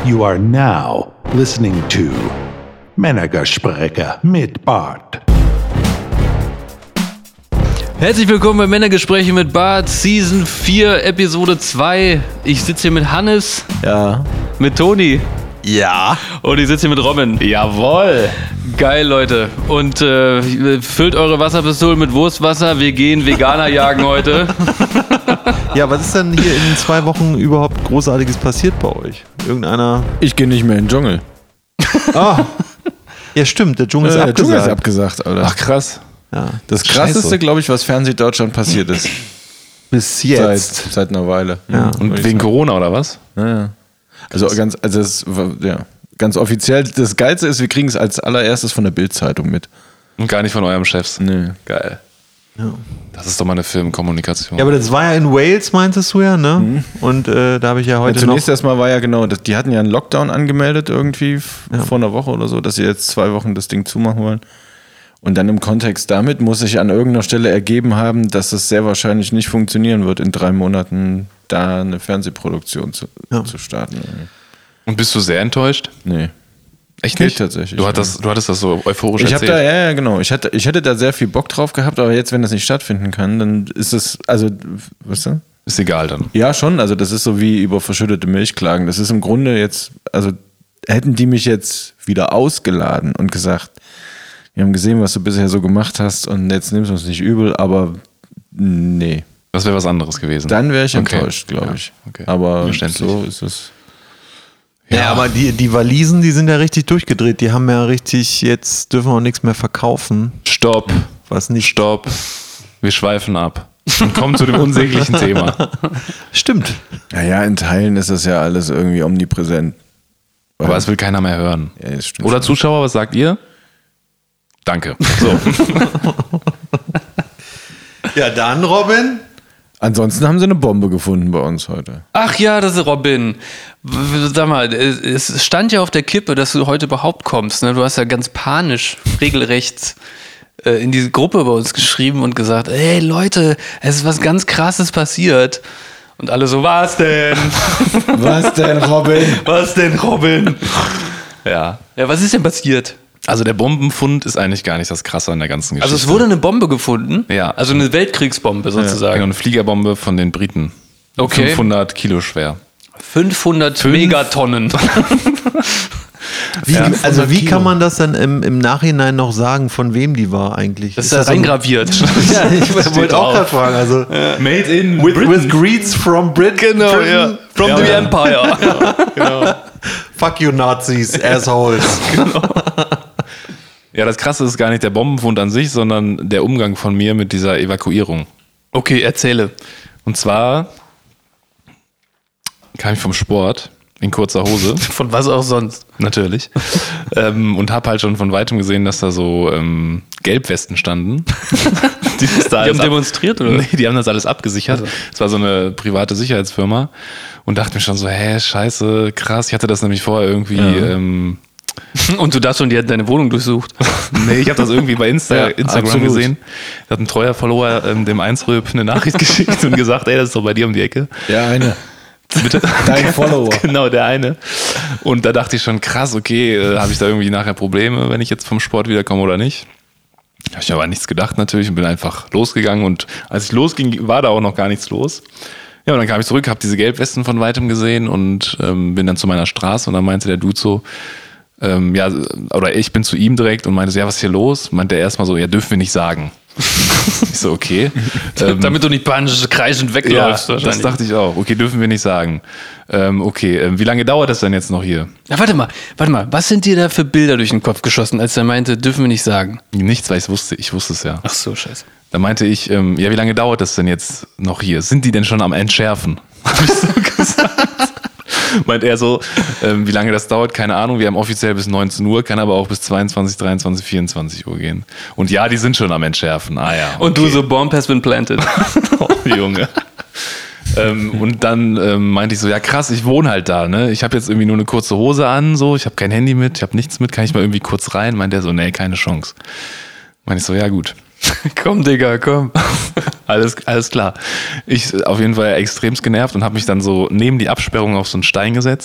You are now listening to Männergespräche mit Bart. Herzlich willkommen bei Männergespräche mit Bart, Season 4, Episode 2. Ich sitze hier mit Hannes. Ja. Mit Toni. Ja. Und ich sitze hier mit Robin. Jawohl. Geil, Leute. Und füllt eure Wasserpistolen mit Wurstwasser. Wir gehen Veganer jagen heute. Ja, was ist denn hier in 2 Wochen überhaupt Großartiges passiert bei euch? Irgendeiner... Ich gehe nicht mehr in den Dschungel. Ah. Ja, stimmt. Der Dschungel ist abgesagt. Der Dschungel ist abgesagt, Alter. Ach, krass. Ja. Das Krasseste, glaube ich, was Fernsehdeutschland passiert ist. Bis jetzt. Seit einer Weile. Ja. Und wegen Corona oder was? Ja. Also ganz offiziell, das Geilste ist, wir kriegen es als allererstes von der Bild-Zeitung mit. Und gar nicht von eurem Chefs. Nee. Geil. Ja. Das ist doch mal eine Filmkommunikation. Ja, aber das war ja in Wales, meintest du ja, ne? Mhm. Und da habe ich ja heute zunächst erstmal war ja genau, die hatten ja einen Lockdown angemeldet irgendwie vor einer Woche oder so, dass sie jetzt 2 Wochen das Ding zumachen wollen. Und dann im Kontext damit muss sich an irgendeiner Stelle ergeben haben, dass es sehr wahrscheinlich nicht funktionieren wird, in 3 Monaten da eine Fernsehproduktion zu starten. Und bist du sehr enttäuscht? Nee. Echt nicht? Tatsächlich. Du hattest das so euphorisch erzählt. Ja, genau. Ich hätte da sehr viel Bock drauf gehabt, aber jetzt, wenn das nicht stattfinden kann, dann ist es, also, weißt du? Ist egal dann. Ja, schon. Also das ist so wie über verschüttete Milch klagen. Das ist im Grunde jetzt, also hätten die mich jetzt wieder ausgeladen und gesagt, wir haben gesehen, was du bisher so gemacht hast und jetzt nimmst du uns nicht übel, aber nee. Das wäre was anderes gewesen. Dann wäre ich enttäuscht, glaube ich. Okay. Aber so ist es. Ja, aber die Walisien, die sind ja richtig durchgedreht. Die haben ja richtig, jetzt dürfen wir auch nichts mehr verkaufen. Stopp. Was nicht? Stopp. Wir schweifen ab und kommen zu dem unsäglichen Thema. Stimmt. Naja, in Teilen ist das ja alles irgendwie omnipräsent. Aber es will keiner mehr hören. Ja, das stimmt. Oder Zuschauer, was sagt ihr? Danke. So. Ja, dann, Robin. Ansonsten haben sie eine Bombe gefunden bei uns heute. Ach ja, das ist Robin. Sag mal, es stand ja auf der Kippe, dass du heute überhaupt kommst. Ne? Du hast ja ganz panisch, regelrecht in diese Gruppe bei uns geschrieben und gesagt, ey Leute, es ist was ganz Krasses passiert. Und alle so, was denn? Was denn, Robin? Was denn, Robin? Ja, was ist denn passiert? Also der Bombenfund ist eigentlich gar nicht das Krasse an der ganzen Geschichte. Also es wurde eine Bombe gefunden? Ja. Also eine Weltkriegsbombe sozusagen. Genau, eine Fliegerbombe von den Briten. Okay. 500 Kilo schwer. 500 Megatonnen. Wie kann man das dann im Nachhinein noch sagen, von wem die war eigentlich? Das ist da reingraviert. Ja, ich wollte auch gerade fragen. Also, Made in with greets from Britain. Genau, ja. From the Empire. Ja, genau. Fuck you Nazis, assholes. Genau. Ja, das Krasse ist gar nicht der Bombenfund an sich, sondern der Umgang von mir mit dieser Evakuierung. Okay, erzähle. Und zwar kam ich vom Sport in kurzer Hose. Von was auch sonst. Natürlich. Und habe halt schon von Weitem gesehen, dass da so Gelbwesten standen. Die haben demonstriert, oder? Nee, die haben das alles abgesichert. Also. Es war so eine private Sicherheitsfirma. Und dachte mir schon so, scheiße, krass. Ich hatte das nämlich vorher irgendwie... Ja. Und du dachtest schon, die hätten deine Wohnung durchsucht? Nee, ich habe das irgendwie bei Instagram gesehen. Da hat ein treuer Follower dem 1Röp eine Nachricht geschickt und gesagt, das ist doch bei dir um die Ecke. Der eine. Dein Follower. Genau, der eine. Und da dachte ich schon, krass, okay, habe ich da irgendwie nachher Probleme, wenn ich jetzt vom Sport wiederkomme oder nicht? Habe ich aber an nichts gedacht natürlich und bin einfach losgegangen. Und als ich losging, war da auch noch gar nichts los. Ja, und dann kam ich zurück, habe diese Gelbwesten von Weitem gesehen und bin dann zu meiner Straße und dann meinte der Dude so, oder ich bin zu ihm direkt und meinte so, was ist hier los? Meinte er erstmal so, dürfen wir nicht sagen. Ich so, okay. Damit du nicht panisch kreischend wegläufst. Ja, das dachte ich auch. Okay, dürfen wir nicht sagen. Wie lange dauert das denn jetzt noch hier? Ja, warte mal. Was sind dir da für Bilder durch den Kopf geschossen, als er meinte, dürfen wir nicht sagen? Nichts, weil ich wusste es ja. Ach so, scheiße. Da meinte ich, wie lange dauert das denn jetzt noch hier? Sind die denn schon am Entschärfen? Habe ich so gesagt. Meint er so, wie lange das dauert, keine Ahnung. Wir haben offiziell bis 19 Uhr, kann aber auch bis 22, 23, 24 Uhr gehen. Und ja, die sind schon am Entschärfen. Ah ja. Okay. Und du so, bomb has been planted. Oh, Junge. Und dann meinte ich so, ja krass, ich wohne halt da, ne? Ich habe jetzt irgendwie nur eine kurze Hose an, so, ich habe kein Handy mit, ich habe nichts mit, kann ich mal irgendwie kurz rein? Meint er so, nee, keine Chance. Meinte ich so, ja gut. Komm, Digga, komm. Alles klar. Ich auf jeden Fall extremst genervt und habe mich dann so neben die Absperrung auf so einen Stein gesetzt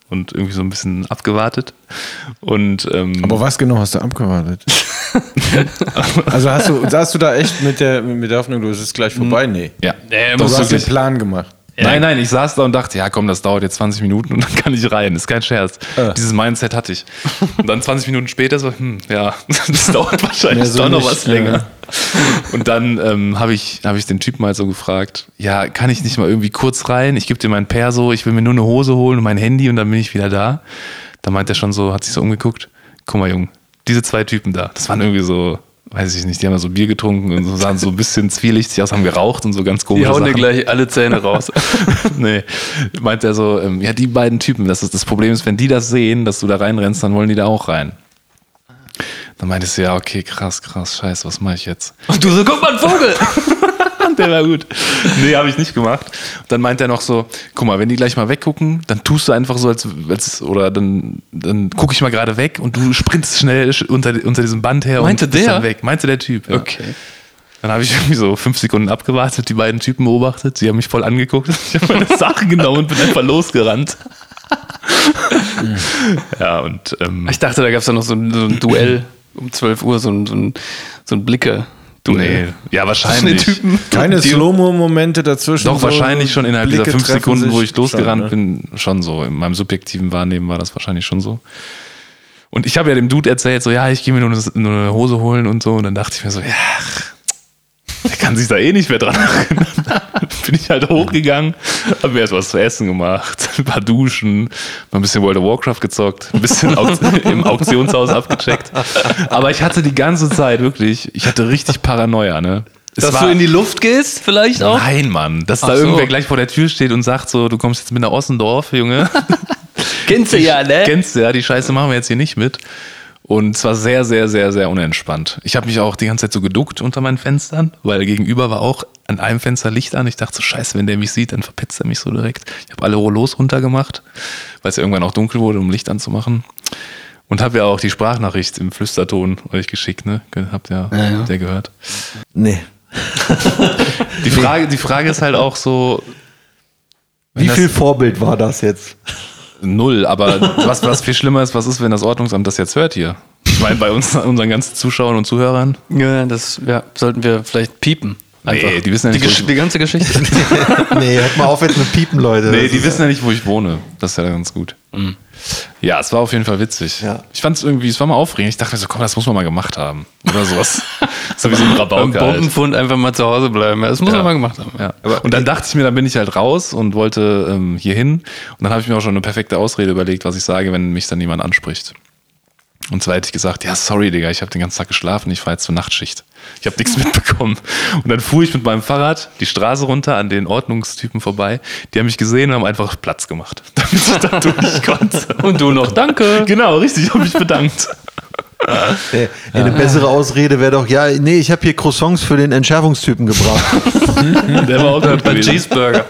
und irgendwie so ein bisschen abgewartet. Und, aber was genau hast du abgewartet? Also hast du da echt mit der Hoffnung, du, es ist gleich vorbei? Nee. Ja. Du hast den Plan gemacht. Nein, ich saß da und dachte, ja komm, das dauert jetzt 20 Minuten und dann kann ich rein. Ist kein Scherz. Dieses Mindset hatte ich. Und dann 20 Minuten später so, ja, das dauert wahrscheinlich so doch noch was länger. Und dann habe ich den Typen halt so gefragt, ja, kann ich nicht mal irgendwie kurz rein? Ich gebe dir mein Perso, ich will mir nur eine Hose holen und mein Handy und dann bin ich wieder da. Da meint er schon so, hat sich so umgeguckt, guck mal Junge, diese 2 Typen da, das waren irgendwie so, weiß ich nicht, die haben so Bier getrunken und so, sahen so ein bisschen zwielichtig aus, haben geraucht und so ganz komische Sachen. Die hauen dir gleich alle Zähne raus. Nee, meint er so, ja, die beiden Typen, das Problem ist, wenn die das sehen, dass du da reinrennst, dann wollen die da auch rein. Dann meintest du, ja, okay, krass, scheiße, was mache ich jetzt? Und du so, guck mal, ein Vogel! Der war gut. Nee, habe ich nicht gemacht. Und dann meint er noch so, guck mal, wenn die gleich mal weggucken, dann tust du einfach so, als oder dann gucke ich mal gerade weg und du sprintest schnell unter diesem Band her und bist dann weg. Meinte der Typ. Ja. Okay. Dann habe ich irgendwie so 5 Sekunden abgewartet, die beiden Typen beobachtet, sie haben mich voll angeguckt, ich habe meine Sachen genommen und bin einfach losgerannt. Ja, und ich dachte, da gab es dann noch so ein Duell um 12 Uhr, so ein Blicke. Nee, ja, wahrscheinlich. Keine Slow-Mo-Momente dazwischen. Doch, so wahrscheinlich schon innerhalb Blicke dieser 5 Sekunden, wo ich losgerannt schon, bin, schon so. In meinem subjektiven Wahrnehmen war das wahrscheinlich schon so. Und ich habe ja dem Dude erzählt, so, ja, ich gehe mir nur eine Hose holen und so. Und dann dachte ich mir so, ja, der kann sich da eh nicht mehr dran erinnern. Bin ich halt hochgegangen, habe mir erst was zu essen gemacht, ein paar Duschen, mal ein bisschen World of Warcraft gezockt, ein bisschen im Auktionshaus abgecheckt. Aber ich hatte die ganze Zeit wirklich, ich hatte richtig Paranoia, ne? Dass du in die Luft gehst, vielleicht auch? Nein, Mann. Dass da irgendwer gleich vor der Tür steht und sagt so, du kommst jetzt mit nach Ossendorf, Junge. Kennst du ja, ne? Kennst du ja, die Scheiße machen wir jetzt hier nicht mit. Und es war sehr, sehr, sehr, sehr unentspannt. Ich habe mich auch die ganze Zeit so geduckt unter meinen Fenstern, weil gegenüber war auch an einem Fenster Licht an. Ich dachte so, scheiße, wenn der mich sieht, dann verpetzt er mich so direkt. Ich habe alle Rollos runtergemacht, weil es ja irgendwann auch dunkel wurde, um Licht anzumachen. Und habe ja auch die Sprachnachricht im Flüsterton euch geschickt, ne? Habt ihr der gehört? Nee. Die Frage ist halt auch so... Wie viel Vorbild war das jetzt? 0, aber was viel schlimmer ist, was ist, wenn das Ordnungsamt das jetzt hört hier? Ich meine, bei unseren ganzen Zuschauern und Zuhörern. Ja, das sollten wir vielleicht piepen. Einfach. Nee, die wissen ja nicht, die ganze Geschichte. Nee, hört mal auf jetzt mit Piepen, Leute. Nee, die wissen ja nicht, wo ich wohne. Das ist ja ganz gut. Mhm. Ja, es war auf jeden Fall witzig. Ja. Ich fand es irgendwie, es war mal aufregend. Ich dachte mir so, komm, das muss man mal gemacht haben. Oder sowas. So wie so ein Rabauke. Beim Bombenfund einfach mal zu Hause bleiben. Das muss man mal gemacht haben. Ja. Und dann dachte ich mir, dann bin ich halt raus und wollte hier hin. Und dann habe ich mir auch schon eine perfekte Ausrede überlegt, was ich sage, wenn mich dann jemand anspricht. Und zwar hätte ich gesagt, ja, sorry, Digga, ich habe den ganzen Tag geschlafen, ich fahre jetzt zur Nachtschicht. Ich habe nichts mitbekommen. Und dann fuhr ich mit meinem Fahrrad die Straße runter an den Ordnungstypen vorbei. Die haben mich gesehen und haben einfach Platz gemacht, damit ich da durch konnte. Und du noch, danke. Genau, richtig, ich habe mich bedankt. Eine bessere Ausrede wäre doch, ja, nee, ich habe hier Croissants für den Entschärfungstypen gebracht. Der war auch gut gewesen. Cheeseburger.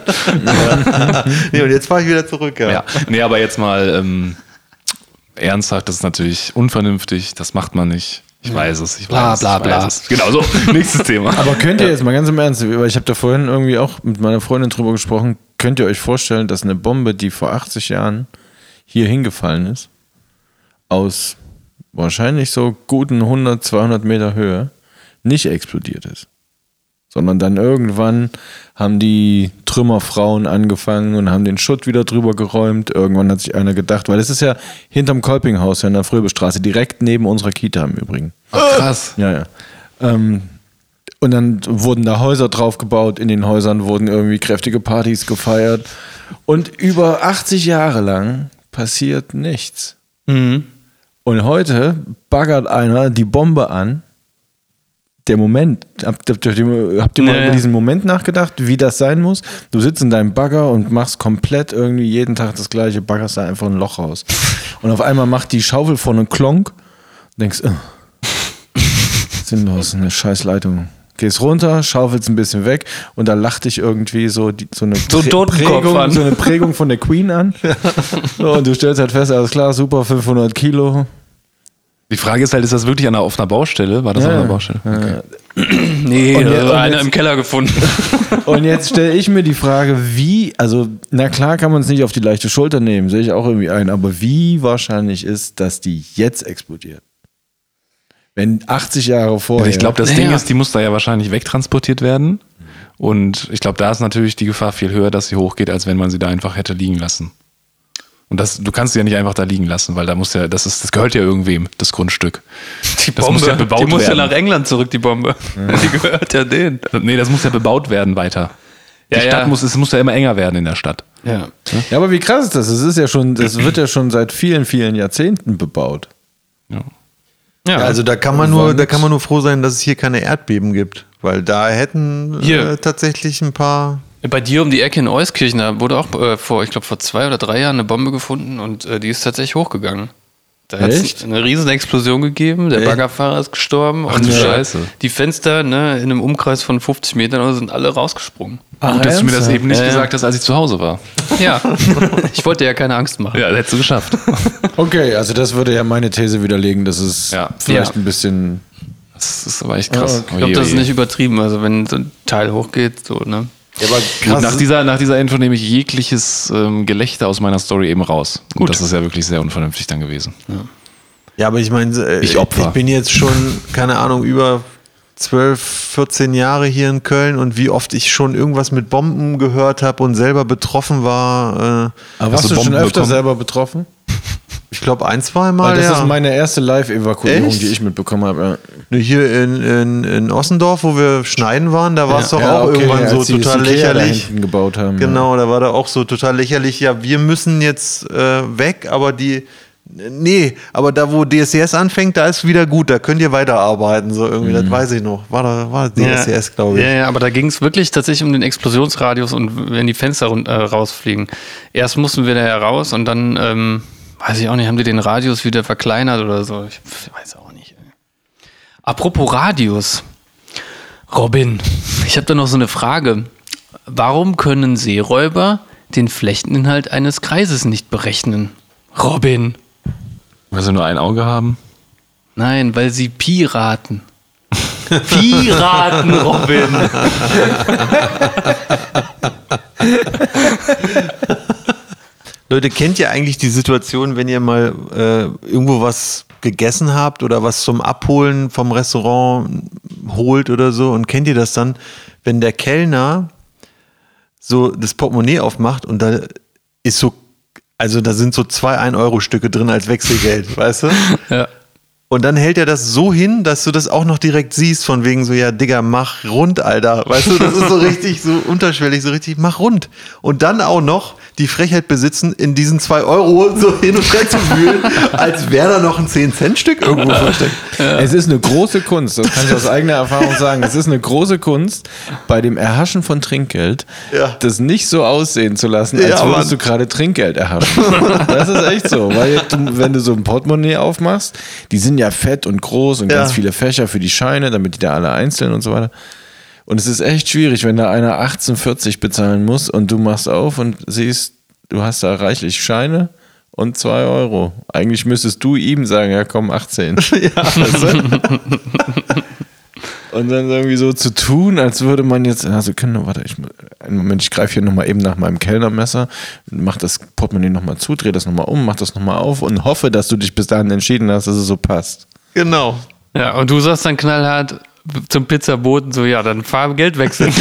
Nee, und jetzt fahre ich wieder zurück. Ja. Nee, aber jetzt mal ernsthaft, das ist natürlich unvernünftig, das macht man nicht. Ich weiß es, ich weiß es. Genau so, nächstes Thema. Aber könnt ihr jetzt mal ganz im Ernst, weil ich habe da vorhin irgendwie auch mit meiner Freundin drüber gesprochen, könnt ihr euch vorstellen, dass eine Bombe, die vor 80 Jahren hier hingefallen ist, aus wahrscheinlich so guten 100, 200 Meter Höhe, nicht explodiert ist? Sondern dann irgendwann haben die Trümmerfrauen angefangen und haben den Schutt wieder drüber geräumt. Irgendwann hat sich einer gedacht, weil es ist ja hinterm Kolpinghaus, ja in der Fröbestraße, direkt neben unserer Kita im Übrigen. Ach, krass. Ja. Und dann wurden da Häuser drauf gebaut. In den Häusern wurden irgendwie kräftige Partys gefeiert. Und über 80 Jahre lang passiert nichts. Mhm. Und heute baggert einer die Bombe an. Der Moment, habt ihr mal über diesen Moment nachgedacht, wie das sein muss? Du sitzt in deinem Bagger und machst komplett irgendwie jeden Tag das gleiche, baggerst da einfach ein Loch raus. Und auf einmal macht die Schaufel vorne Klonk und denkst, sinnlos, eine scheiß Leitung. Gehst runter, schaufelst ein bisschen weg und da lacht dich irgendwie so eine Prägung von der Queen an. So, und du stellst halt fest, alles klar, super, 500 Kilo. Die Frage ist halt, ist das wirklich auf einer Baustelle? War das auf einer Baustelle? Okay. Nee, einer im Keller gefunden. Und jetzt stelle ich mir die Frage, na klar kann man es nicht auf die leichte Schulter nehmen, sehe ich auch irgendwie ein, aber wie wahrscheinlich ist, dass die jetzt explodiert? Wenn 80 Jahre vorher... Ich glaube, das Ding ist, die muss da ja wahrscheinlich wegtransportiert werden. Und ich glaube, da ist natürlich die Gefahr viel höher, dass sie hochgeht, als wenn man sie da einfach hätte liegen lassen. Und du kannst sie ja nicht einfach da liegen lassen, weil das gehört ja irgendwem, das Grundstück. Die Bombe, muss ja bebaut werden. Ja nach England zurück, die Bombe. Ja. Die gehört ja denen. Nee, das muss ja bebaut werden weiter. Es muss ja immer enger werden in der Stadt. Ja, aber wie krass ist das? Das wird ja schon seit vielen, vielen Jahrzehnten bebaut. Ja, also da kann man nur froh sein, dass es hier keine Erdbeben gibt, weil da hätten tatsächlich ein paar... Bei dir um die Ecke in Euskirchen, da wurde auch vor 2 oder 3 Jahren eine Bombe gefunden und die ist tatsächlich hochgegangen. Da hat es eine riesen Explosion gegeben, der Baggerfahrer ist gestorben und die Fenster in einem Umkreis von 50 Metern sind alle rausgesprungen. Gut, dass du mir das eben nicht gesagt hast, als ich zu Hause war. Ja, ich wollte dir ja keine Angst machen. Ja, das hättest du geschafft. Okay, also das würde ja meine These widerlegen, dass es vielleicht ein bisschen... Das ist aber echt krass. Ich glaube, das ist nicht übertrieben, also wenn so ein Teil hochgeht, so, ne? Ja, aber krass. Nach dieser Info nehme ich jegliches Gelächter aus meiner Story eben raus. Gut. Und das ist ja wirklich sehr unvernünftig dann gewesen. Ja, aber ich meine, ich bin jetzt schon, keine Ahnung, über 12, 14 Jahre hier in Köln und wie oft ich schon irgendwas mit Bomben gehört habe und selber betroffen war. Aber warst du schon öfter selber betroffen? Ich glaube 1-2 Mal. Das ist meine erste Live-Evakuierung, die ich mitbekommen habe. Ja. Hier in Ossendorf, wo wir schneiden waren, da war es doch auch irgendwann so total lächerlich. Da gebaut haben, genau, da war da auch so total lächerlich. Ja, wir müssen jetzt weg, aber aber da, wo DSCS anfängt, da ist wieder gut, da könnt ihr weiterarbeiten, so irgendwie, das weiß ich noch. War DSCS, glaube ich. Ja, aber da ging es wirklich tatsächlich um den Explosionsradius und wenn die Fenster rausfliegen. Erst mussten wir da heraus und dann, weiß ich auch nicht, haben die den Radius wieder verkleinert oder so? Ich weiß auch nicht. Apropos Radius. Robin, ich habe da noch so eine Frage. Warum können Seeräuber den Flächeninhalt eines Kreises nicht berechnen? Robin. Weil sie nur ein Auge haben? Nein, weil sie Piraten. Piraten, Robin. Leute, kennt ihr eigentlich die Situation, wenn ihr mal irgendwo was gegessen habt oder was zum Abholen vom Restaurant holt oder so und kennt ihr das dann, wenn der Kellner so das Portemonnaie aufmacht und da ist so, also da sind so 2 1-Euro-Stücke drin als Wechselgeld, weißt du? Ja. Und dann hält er das so hin, dass du das auch noch direkt siehst, von wegen so, ja, Digga, mach rund, Alter. Weißt du, das ist so richtig, so unterschwellig, so richtig, mach rund. Und dann auch noch die Frechheit besitzen, in diesen 2 Euro so hin und her zu wühlen, als wäre da noch ein 10-Cent-Stück irgendwo versteckt. Ja. Es ist eine große Kunst, das kann ich aus eigener Erfahrung sagen. Es ist eine große Kunst, bei dem Erhaschen von Trinkgeld, das nicht so aussehen zu lassen, als würdest du gerade Trinkgeld erhaschen. Das ist echt so, weil wenn du so ein Portemonnaie aufmachst, die sind ja fett und groß und ganz viele Fächer für die Scheine, damit die da alle einzeln und so weiter. Und es ist echt schwierig, wenn da einer 18,40 bezahlen muss und du machst auf und siehst, du hast da reichlich Scheine und 2 Euro. Eigentlich müsstest du ihm sagen, ja komm, 18. Ja, weißt du? Und dann irgendwie so zu tun, als würde man jetzt, also einen Moment, ich greife hier nochmal eben nach meinem Kellnermesser, mach das Portemonnaie nochmal zu, dreh das nochmal um, mach das nochmal auf und hoffe, dass du dich bis dahin entschieden hast, dass es so passt. Genau. Ja, und du sagst dann knallhart zum Pizzaboten so, ja, dann fahr Geld wechseln.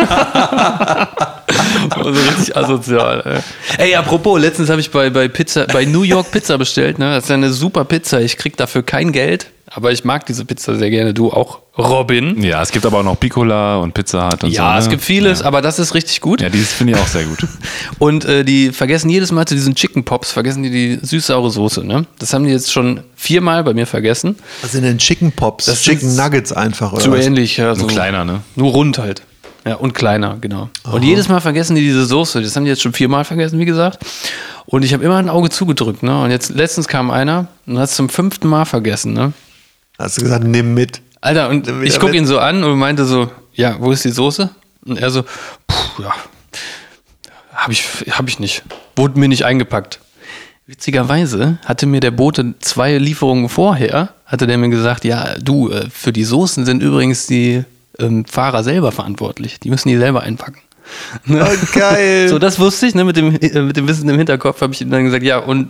So richtig asozial, ey. Apropos, letztens habe ich bei New York Pizza bestellt, ne? Das ist ja eine super Pizza, ich krieg dafür kein Geld. Aber ich mag diese Pizza sehr gerne. Du auch, Robin. Ja, es gibt aber auch noch Piccola und Pizza Hut und so. Ja, es gibt vieles, aber das ist richtig gut. Ja, dieses finde ich auch sehr gut. Und die vergessen jedes Mal zu diesen Chicken Pops, vergessen die süß-saure Soße, ne? Das haben die jetzt schon 4-mal bei mir vergessen. Was sind denn Chicken Pops? Das Chicken Nuggets einfach, oder so was? Ähnlich, ja. Nur kleiner, ne? Nur rund halt. Ja, und kleiner, genau. Aha. Und jedes Mal vergessen die diese Soße. Das haben die jetzt schon 4-mal vergessen, wie gesagt. Und ich habe immer ein Auge zugedrückt, ne? Und jetzt letztens kam einer und hat es zum 5. Mal vergessen, ne? Hast du gesagt, nimm mit. Alter, und ich gucke ihn so an und meinte so, ja, wo ist die Soße? Und er so, ja, hab ich nicht. Wurde mir nicht eingepackt. Witzigerweise hatte mir der Bote 2 Lieferungen vorher, hatte der mir gesagt, ja, du, für die Soßen sind übrigens die Fahrer selber verantwortlich. Die müssen die selber einpacken. Oh, geil. So, das wusste ich, ne, mit dem Wissen im Hinterkopf habe ich ihm dann gesagt, ja, und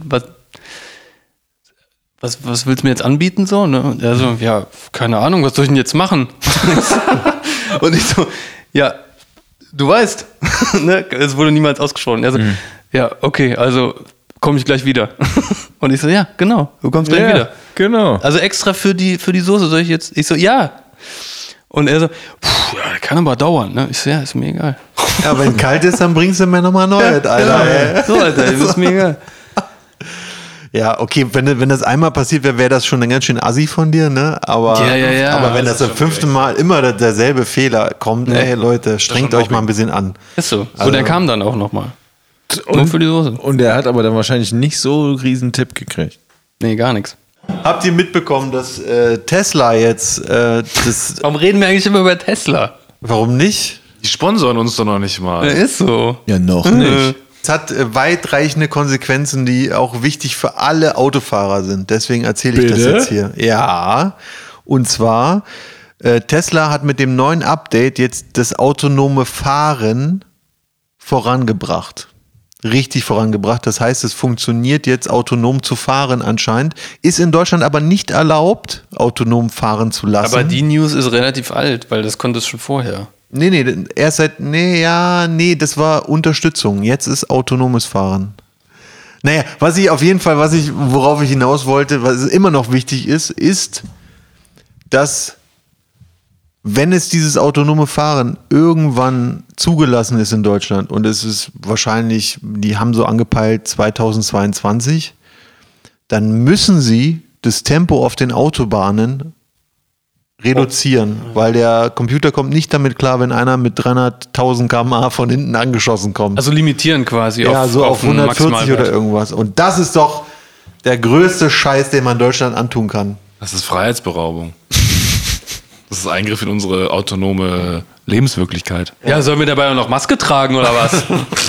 was willst du mir jetzt anbieten? So, ne? Und er so, ja, keine Ahnung, was soll ich denn jetzt machen? Und ich so, ja, du weißt, ne? Es wurde niemals ausgesprochen. Er so, ja, okay, also komme ich gleich wieder. Und ich so, ja, genau, du kommst gleich wieder. Genau. Also extra für die Soße soll ich jetzt, ich so, ja. Und er so, ja, kann aber dauern, ne? Ich so, ja, ist mir egal. Ja, wenn kalt ist, dann bringst du mir nochmal neues, Alter. Ja, so, Alter, ist mir egal. Ja, okay, wenn das einmal passiert wäre, wäre das schon ein ganz schön assi von dir, ne? Aber, Ja. aber wenn das 5. Mal immer derselbe Fehler kommt, ey Leute, strengt euch mal ein bisschen an. Ist so. So, Also, der kam dann auch nochmal. Nur für die Soße. Und er hat aber dann wahrscheinlich nicht so einen riesen Tipp gekriegt. Nee, gar nichts. Habt ihr mitbekommen, dass Tesla jetzt Warum reden wir eigentlich immer über Tesla? warum nicht? Die sponsoren uns doch noch nicht mal. Ist so. Ja, noch nicht. Es hat weitreichende Konsequenzen, die auch wichtig für alle Autofahrer sind. Deswegen erzähle ich das Bitte? jetzt hier. Ja, und zwar, Tesla hat mit dem neuen Update jetzt das autonome Fahren vorangebracht. Richtig vorangebracht. Das heißt, es funktioniert jetzt autonom zu fahren anscheinend. Ist in Deutschland aber nicht erlaubt, autonom fahren zu lassen. Aber die News ist relativ alt, weil das konnte es schon vorher. Nee, erst das war Unterstützung. Jetzt ist autonomes Fahren. Naja, worauf ich hinaus wollte, was immer noch wichtig ist, dass, wenn es dieses autonome Fahren irgendwann zugelassen ist in Deutschland, und es ist wahrscheinlich, die haben so angepeilt 2022, dann müssen sie das Tempo auf den Autobahnen reduzieren, weil der Computer kommt nicht damit klar, wenn einer mit 300.000 km/h von hinten angeschossen kommt. Also limitieren quasi ja, so auf einen 140 Maximalwert. oder irgendwas. Und das ist doch der größte Scheiß, den man Deutschland antun kann. Das ist Freiheitsberaubung. Das ist Eingriff in unsere autonome Lebenswirklichkeit. Ja, sollen wir dabei auch noch Maske tragen oder was?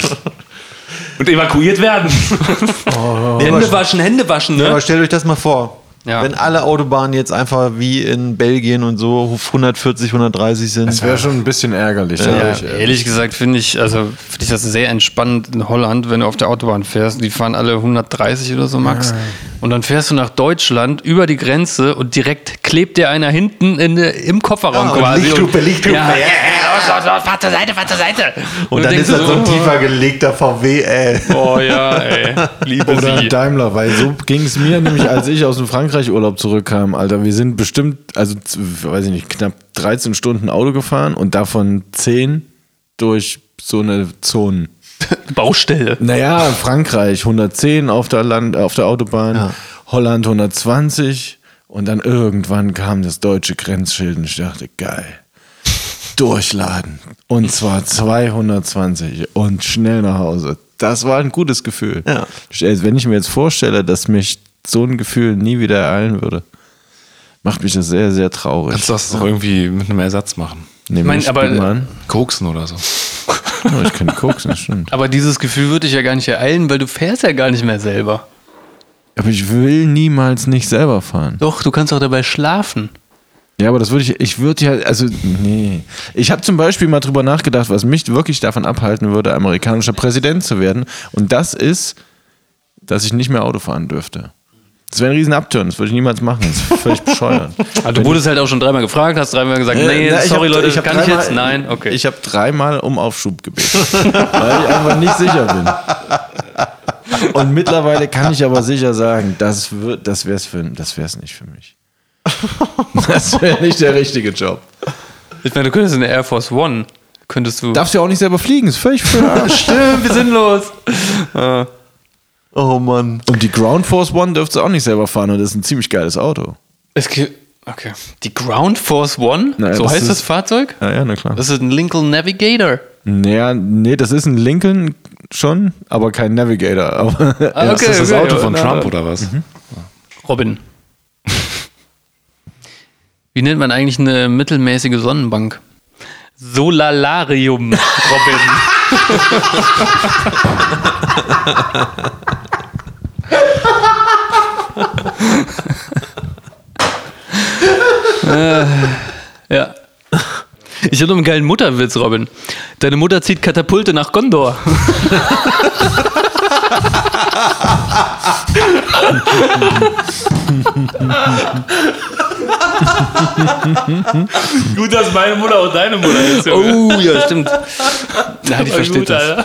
Und evakuiert werden. Hände waschen, Ja, aber ne? stellt euch das mal vor. Ja. Wenn alle Autobahnen jetzt einfach wie in Belgien und so auf 140, 130 sind. Das wäre schon ein bisschen ärgerlich. Ja, ehrlich gesagt finde ich das sehr entspannt in Holland, wenn du auf der Autobahn fährst. Die fahren alle 130 oder so max. Und dann fährst du nach Deutschland über die Grenze und direkt klebt dir einer hinten im Kofferraum quasi. Lichthupe. Ja, fahr zur Seite. Und dann ist das so ein tiefer gelegter VW, ey. Oh ja, ey. Liebe Oder sie. Daimler, weil so ging es mir nämlich, als ich aus dem Frankreich-Urlaub zurückkam, Alter. Wir sind bestimmt, weiß ich nicht, knapp 13 Stunden Auto gefahren und davon 10 durch so eine Zone. Baustelle. Naja, Frankreich 110 auf der Autobahn, Holland 120 und dann irgendwann kam das deutsche Grenzschild und ich dachte, geil. Durchladen. Und zwar 220 und schnell nach Hause. Das war ein gutes Gefühl. Ja. Wenn ich mir jetzt vorstelle, dass mich so ein Gefühl nie wieder ereilen würde, macht mich das sehr, sehr traurig. Kannst du das doch irgendwie mit einem Ersatz machen? Koksen oder so. Oh, ich kann koksen, das stimmt. Aber dieses Gefühl würde dich ja gar nicht ereilen, weil du fährst ja gar nicht mehr selber. Aber ich will niemals nicht selber fahren. Doch, du kannst auch dabei schlafen. Ja, aber das nee. Ich habe zum Beispiel mal drüber nachgedacht, was mich wirklich davon abhalten würde, amerikanischer Präsident zu werden. Und das ist, dass ich nicht mehr Auto fahren dürfte. Das wäre ein riesen Upturn, das würde ich niemals machen. Das ist völlig bescheuert. Also du wurdest halt auch schon 3-mal gefragt, hast 3-mal gesagt, Leute, kann ich jetzt? Nein, okay. Ich habe 3-mal um Aufschub gebeten, weil ich einfach nicht sicher bin. Und mittlerweile kann ich aber sicher sagen, das wär's nicht für mich. Das wäre nicht der richtige Job. Ich meine, du könntest in der Air Force One, Darfst du ja auch nicht selber fliegen, ist völlig für den Arsch. Stimmt, wir sind los. Oh Mann. Und die Ground Force One dürft ihr auch nicht selber fahren und das ist ein ziemlich geiles Auto. Okay. Die Ground Force One? Naja, so das heißt ist- das Fahrzeug? Ja, na klar. Das ist ein Lincoln Navigator. Naja, nee, das ist ein Lincoln schon, aber kein Navigator. Aber Ist das das Auto von Trump oder was? Robin. Wie nennt man eigentlich eine mittelmäßige Sonnenbank? Solalarium, Robin. Ja. Ich habe noch einen geilen Mutterwitz, Robin. Deine Mutter zieht Katapulte nach Gondor. Gut, dass meine Mutter auch deine Mutter ist. Oh, ja, stimmt. Nein, ich verstehe das. Alter.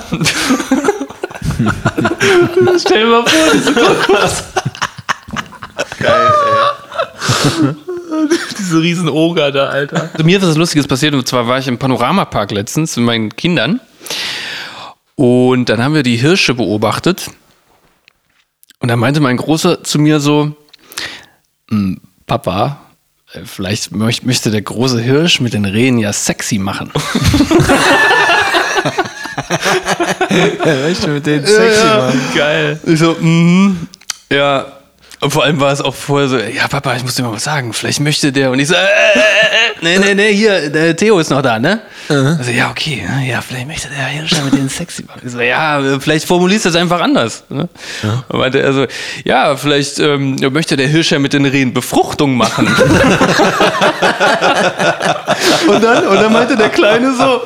Stell dir mal vor, diese Podcast. Geil, ey. Diese riesen Oger da, Alter. Also mir ist was Lustiges passiert, und zwar war ich im Panoramapark letztens mit meinen Kindern und dann haben wir die Hirsche beobachtet und da meinte mein Großer zu mir so, Papa, vielleicht möchte der große Hirsch mit den Rehen ja sexy machen. Er möchte mit denen sexy machen. Geil. Ich so, ja. Und vor allem war es auch vorher so, ja Papa, ich muss dir mal was sagen, vielleicht möchte der, und ich so, nee, hier, der Theo ist noch da, ne? Also ja, okay, ja, vielleicht möchte der Hirscher mit denen sexy machen. Ich so, ja, vielleicht formulierst du das einfach anders. Ne? Und meinte er so, ja, vielleicht möchte der Hirscher mit den Rehen Befruchtung machen. und dann meinte der Kleine so,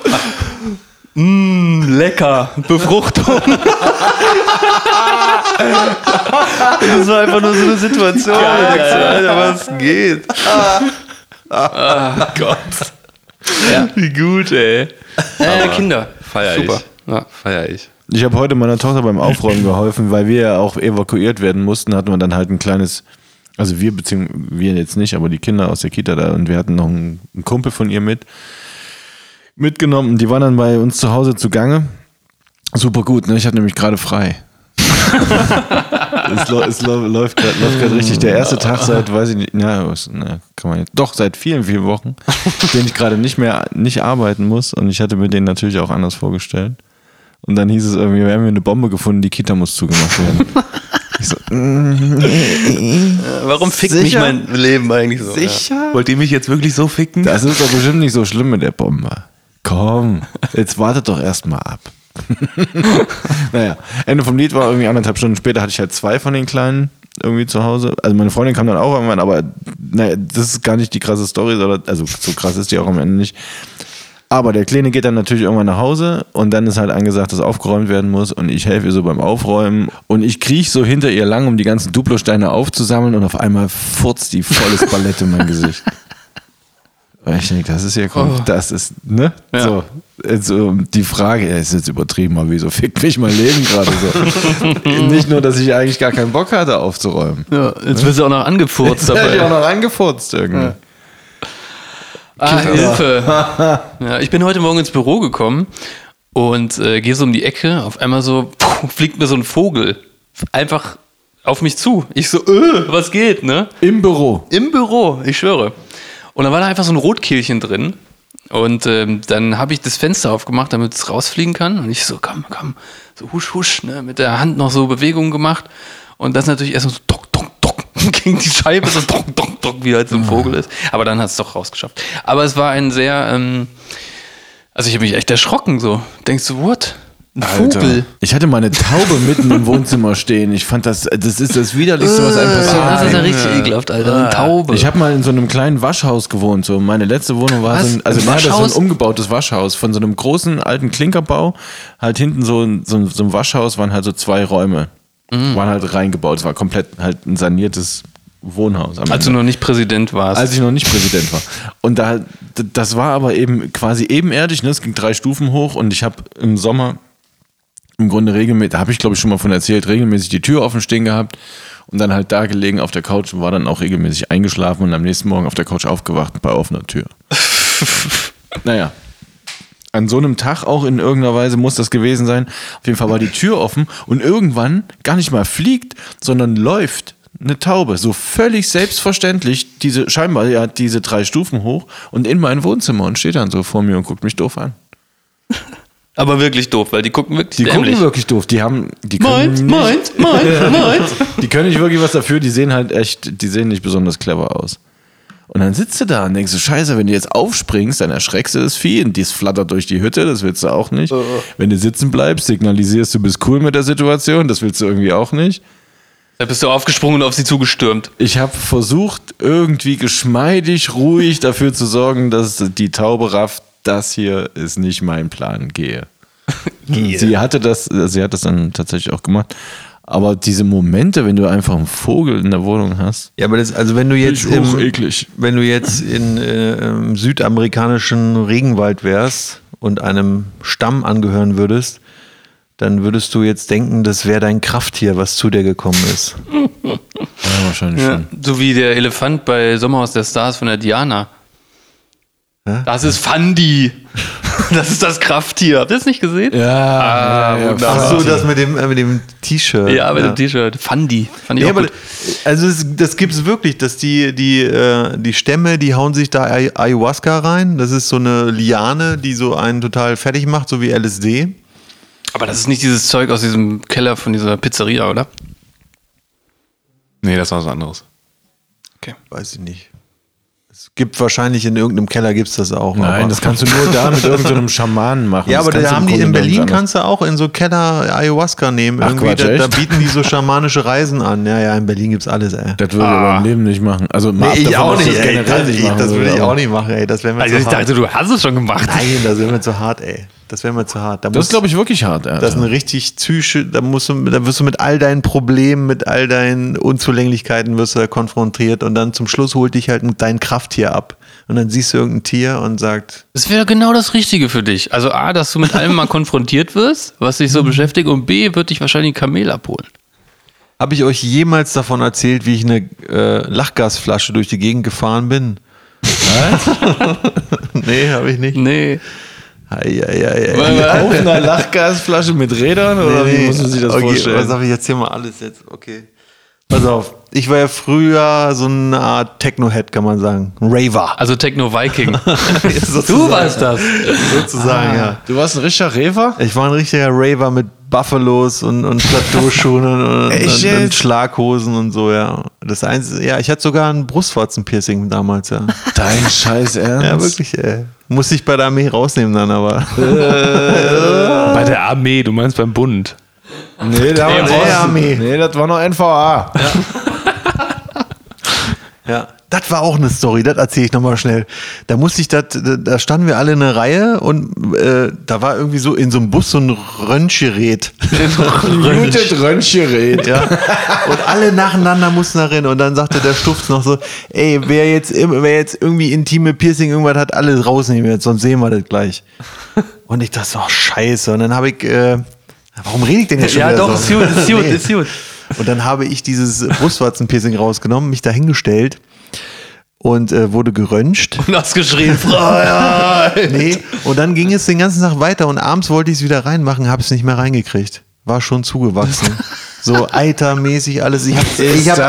lecker, Befruchtung. Das war einfach nur so eine Situation. Alter, was geht? Gott. Ja. Wie gut, ey. Kinder. Feier Super. ich. Ja. Feier ich. Ich habe heute meiner Tochter beim Aufräumen geholfen, weil wir ja auch evakuiert werden mussten, hatten wir dann halt ein kleines, also wir wir jetzt nicht, aber die Kinder aus der Kita da, und wir hatten noch einen Kumpel von ihr mitgenommen, die waren dann bei uns zu Hause zugange. Super gut, ne? Ich hatte nämlich gerade frei. es läuft gerade richtig. Der erste Tag seit, weiß ich nicht, kann man jetzt, doch seit vielen, vielen Wochen, den ich gerade nicht arbeiten muss, und ich hatte mir den natürlich auch anders vorgestellt. Und dann hieß es irgendwie, wir haben hier eine Bombe gefunden, die Kita muss zugemacht werden. Ich so, warum fickt mich mein Leben eigentlich so? Sicher? Ja. Wollt ihr mich jetzt wirklich so ficken? das ist doch bestimmt nicht so schlimm mit der Bombe. Komm, jetzt wartet doch erstmal ab. Naja, Ende vom Lied war irgendwie 1,5 Stunden später, hatte ich halt 2 von den Kleinen irgendwie zu Hause. Also meine Freundin kam dann auch irgendwann, aber naja, das ist gar nicht die krasse Story, also so krass ist die auch am Ende nicht. Aber der Kleine geht dann natürlich irgendwann nach Hause und dann ist halt angesagt, dass aufgeräumt werden muss, und ich helfe ihr so beim Aufräumen und ich kriech so hinter ihr lang, um die ganzen Duplosteine aufzusammeln, und auf einmal furzt die volles Ballett in mein Gesicht. Und ich denke, das ist ja cool. Das ist, ne? Ja. So, also die Frage, ist jetzt übertrieben, aber wieso fickt mich mein Leben gerade so? Nicht nur, dass ich eigentlich gar keinen Bock hatte aufzuräumen. Ja, jetzt wirst du auch noch angefurzt dabei. Ja, ich auch noch angefurzt irgendwie. Ja. Hilfe. Ja, ich bin heute Morgen ins Büro gekommen und gehe so um die Ecke, auf einmal so fliegt mir so ein Vogel einfach auf mich zu. Ich so, was geht, ne? Im Büro, ich schwöre. Und dann war da einfach so ein Rotkehlchen drin. Und dann habe ich das Fenster aufgemacht, damit es rausfliegen kann. Und ich so, komm, so husch, husch, ne, mit der Hand noch so Bewegungen gemacht. Und das natürlich erst so dock, gegen die Scheibe, so dock, wie halt so ein Vogel ist. Aber dann hat es doch rausgeschafft. Aber es war ein sehr, also ich habe mich echt erschrocken so. Denkst du, what? Ein Vogel. Ich hatte meine Taube mitten im Wohnzimmer stehen. Ich fand das ist das Widerlichste, was einem passiert. Das ist ja richtig ekelhaft, Alter. Eine Taube. Ich habe mal in so einem kleinen Waschhaus gewohnt. So meine letzte Wohnung war so ein umgebautes Waschhaus von so einem großen alten Klinkerbau. Halt hinten so ein Waschhaus waren halt so 2 Räume. Waren halt reingebaut. Es war komplett halt ein saniertes Wohnhaus. Als du noch nicht Präsident warst. Als ich noch nicht Präsident war. Und das war aber eben quasi ebenerdig. Ne? Es ging 3 Stufen hoch, und ich habe im Sommer im Grunde regelmäßig, da habe ich glaube ich schon mal von erzählt, regelmäßig die Tür offen stehen gehabt und dann halt da gelegen auf der Couch und war dann auch regelmäßig eingeschlafen und am nächsten Morgen auf der Couch aufgewacht bei offener Tür. Naja, an so einem Tag auch in irgendeiner Weise muss das gewesen sein. Auf jeden Fall war die Tür offen und irgendwann gar nicht mal fliegt, sondern läuft eine Taube, so völlig selbstverständlich, diese 3 Stufen hoch und in mein Wohnzimmer und steht dann so vor mir und guckt mich doof an. Aber wirklich doof, weil die gucken wirklich Die dämlich. gucken wirklich doof. Die können Meint. Die können nicht wirklich was dafür. Die sehen nicht besonders clever aus. Und dann sitzt du da und denkst du, scheiße, wenn du jetzt aufspringst, dann erschreckst du das Vieh und dies flattert durch die Hütte, das willst du auch nicht. Wenn du sitzen bleibst, signalisierst du bist cool mit der Situation, das willst du irgendwie auch nicht. Da bist du aufgesprungen und auf sie zugestürmt. Ich habe versucht, irgendwie geschmeidig, ruhig dafür zu sorgen, dass die Taube rafft, das hier ist nicht mein Plan, gehe. Sie hat das dann tatsächlich auch gemacht. Aber diese Momente, wenn du einfach einen Vogel in der Wohnung hast. Ja, aber also wenn du jetzt im südamerikanischen Regenwald wärst und einem Stamm angehören würdest, dann würdest du jetzt denken, das wäre dein Krafttier, was zu dir gekommen ist. Ja, wahrscheinlich schon. So wie der Elefant bei Sommerhaus der Stars von der Diana. Ja? Das ist Fandi. Das ist das Krafttier. Habt ihr das nicht gesehen? Ja. Ach so, das mit dem T-Shirt. Ja, mit dem T-Shirt. Fandi. Fand ich auch gut. Also das gibt es wirklich, dass die Stämme, die hauen sich da Ayahuasca rein. Das ist so eine Liane, die so einen total fertig macht, so wie LSD. Aber das ist nicht dieses Zeug aus diesem Keller von dieser Pizzeria, oder? Nee, das war was anderes. Okay. Weiß ich nicht. Es gibt wahrscheinlich in irgendeinem Keller gibt's das auch. Nein, das kannst du nur da mit irgendeinem Schamanen machen. Ja, aber da haben die in Berlin, kannst du auch in so Keller Ayahuasca nehmen. Ach, irgendwie, Quatsch, da bieten die so schamanische Reisen an. Ja, in Berlin gibt's alles, ey. Das würde ich aber im Leben nicht machen. Also ich auch nicht, ey. Das würde ich aber auch nicht machen, ey. Das wäre mir Also zu ich hart. dachte, du hast es schon gemacht. Nein, das wäre mir zu hart, ey. Das wäre mir zu hart. Das ist, glaube ich, wirklich hart. Alter. Das ist eine richtig psychische, da wirst du mit all deinen Problemen, mit all deinen Unzulänglichkeiten wirst du da konfrontiert und dann zum Schluss holt dich halt dein Krafttier ab. Und dann siehst du irgendein Tier und sagt... Das wäre genau das Richtige für dich. Also A, dass du mit allem mal konfrontiert wirst, was dich so beschäftigt, und B, wird dich wahrscheinlich ein Kamel abholen. Habe ich euch jemals davon erzählt, wie ich eine Lachgasflasche durch die Gegend gefahren bin? Nee, habe ich nicht. Nee. Auf einer Lachgasflasche mit Rädern oder wie muss man sich das vorstellen? Was habe ich jetzt hier mal alles jetzt? Okay. Pass auf. Ich war ja früher so eine Art Techno-Head, kann man sagen. Raver. Also Techno-Viking. Du warst das. Sozusagen, ja. Du warst ein richtiger Raver? Ich war ein richtiger Raver mit Buffalos und Plateauschuhen und Schlaghosen und so, ja. Das Einzige, ja, ich hatte sogar ein Brustwarzenpiercing damals, ja. Dein Scheiß Ernst? Ja, wirklich, ey. Musste ich bei der Armee rausnehmen dann, aber. Bei der Armee, du meinst beim Bund. Nee, das war noch NVA. Ja, das war auch eine Story, das erzähle ich nochmal schnell. Da standen wir alle in einer Reihe und da war irgendwie so in so einem Bus so ein Röntgengerät. Röntgengerät. Ja. Und alle nacheinander mussten da rein und dann sagte der Stufz noch so, ey, wer jetzt irgendwie intime Piercing irgendwas hat, alles rausnehmen jetzt, sonst sehen wir das gleich. Und ich dachte so, scheiße. Und dann habe ich, warum rede ich denn jetzt schon wieder doch, so? ist gut. Und dann habe ich dieses Brustwarzenpiercing rausgenommen, mich dahingestellt und wurde geröntgt. Und hast geschrien, Freiheit! Nee, und dann ging es den ganzen Tag weiter und abends wollte ich es wieder reinmachen, habe es nicht mehr reingekriegt. War schon zugewachsen. So eitermäßig alles. Ich wusste,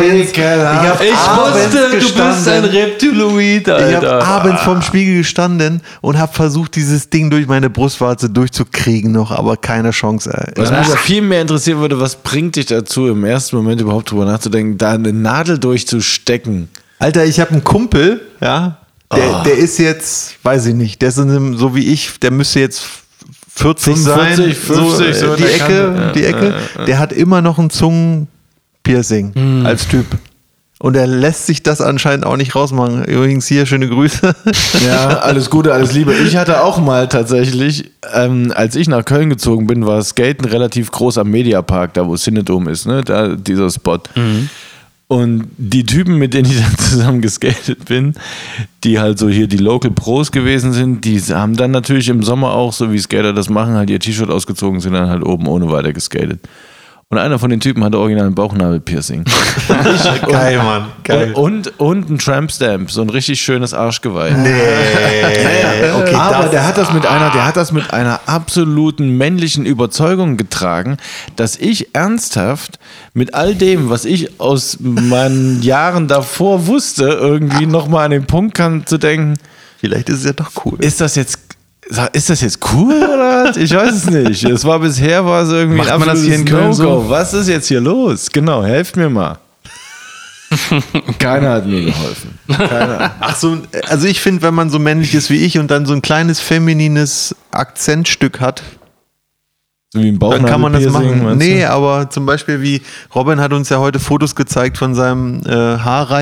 du bist ein Reptiloid, Alter. Ich habe abends vorm Spiegel gestanden und habe versucht, dieses Ding durch meine Brustwarze durchzukriegen noch, aber keine Chance, ey. Was mich ja viel mehr interessieren würde, was bringt dich dazu, im ersten Moment überhaupt drüber nachzudenken, da eine Nadel durchzustecken? Alter, ich habe einen Kumpel, ja, der ist jetzt, weiß ich nicht, der ist so wie ich, der müsste jetzt 40 sein, 50, so die Ecke. Der hat immer noch ein Zungenpiercing als Typ. Und er lässt sich das anscheinend auch nicht rausmachen. Übrigens hier, schöne Grüße. Ja, alles Gute, alles Liebe. Ich hatte auch mal tatsächlich, als ich nach Köln gezogen bin, war Skaten relativ groß am Mediapark, da wo Cinedom ist, ne? Da dieser Spot. Mhm. Und die Typen, mit denen ich dann zusammen geskatet bin, die halt so hier die Local Pros gewesen sind, die haben dann natürlich im Sommer auch, so wie Skater das machen, halt ihr T-Shirt ausgezogen, sind dann halt oben ohne weiter geskatet. Und einer von den Typen hatte original ein Bauchnabelpiercing. Geil, Mann. Geil. Und ein Tramp-Stamp, so ein richtig schönes Arschgeweih. Nee. Okay, aber der hat das mit einer absoluten männlichen Überzeugung getragen, dass ich ernsthaft mit all dem, was ich aus meinen Jahren davor wusste, irgendwie nochmal an den Punkt kam zu denken, vielleicht ist es ja doch cool. Ist das jetzt cool oder? Ich weiß es nicht. Bisher war es irgendwie Macht man das hier in Köln so? Was ist jetzt hier los? Genau, helft mir mal. Keiner hat mir geholfen. Ach so, also ich finde, wenn man so männlich ist wie ich und dann so ein kleines feminines Akzentstück hat, so wie ein dann kann man das machen. Nee, aber zum Beispiel wie Robin hat uns ja heute Fotos gezeigt von seinem Haarreif.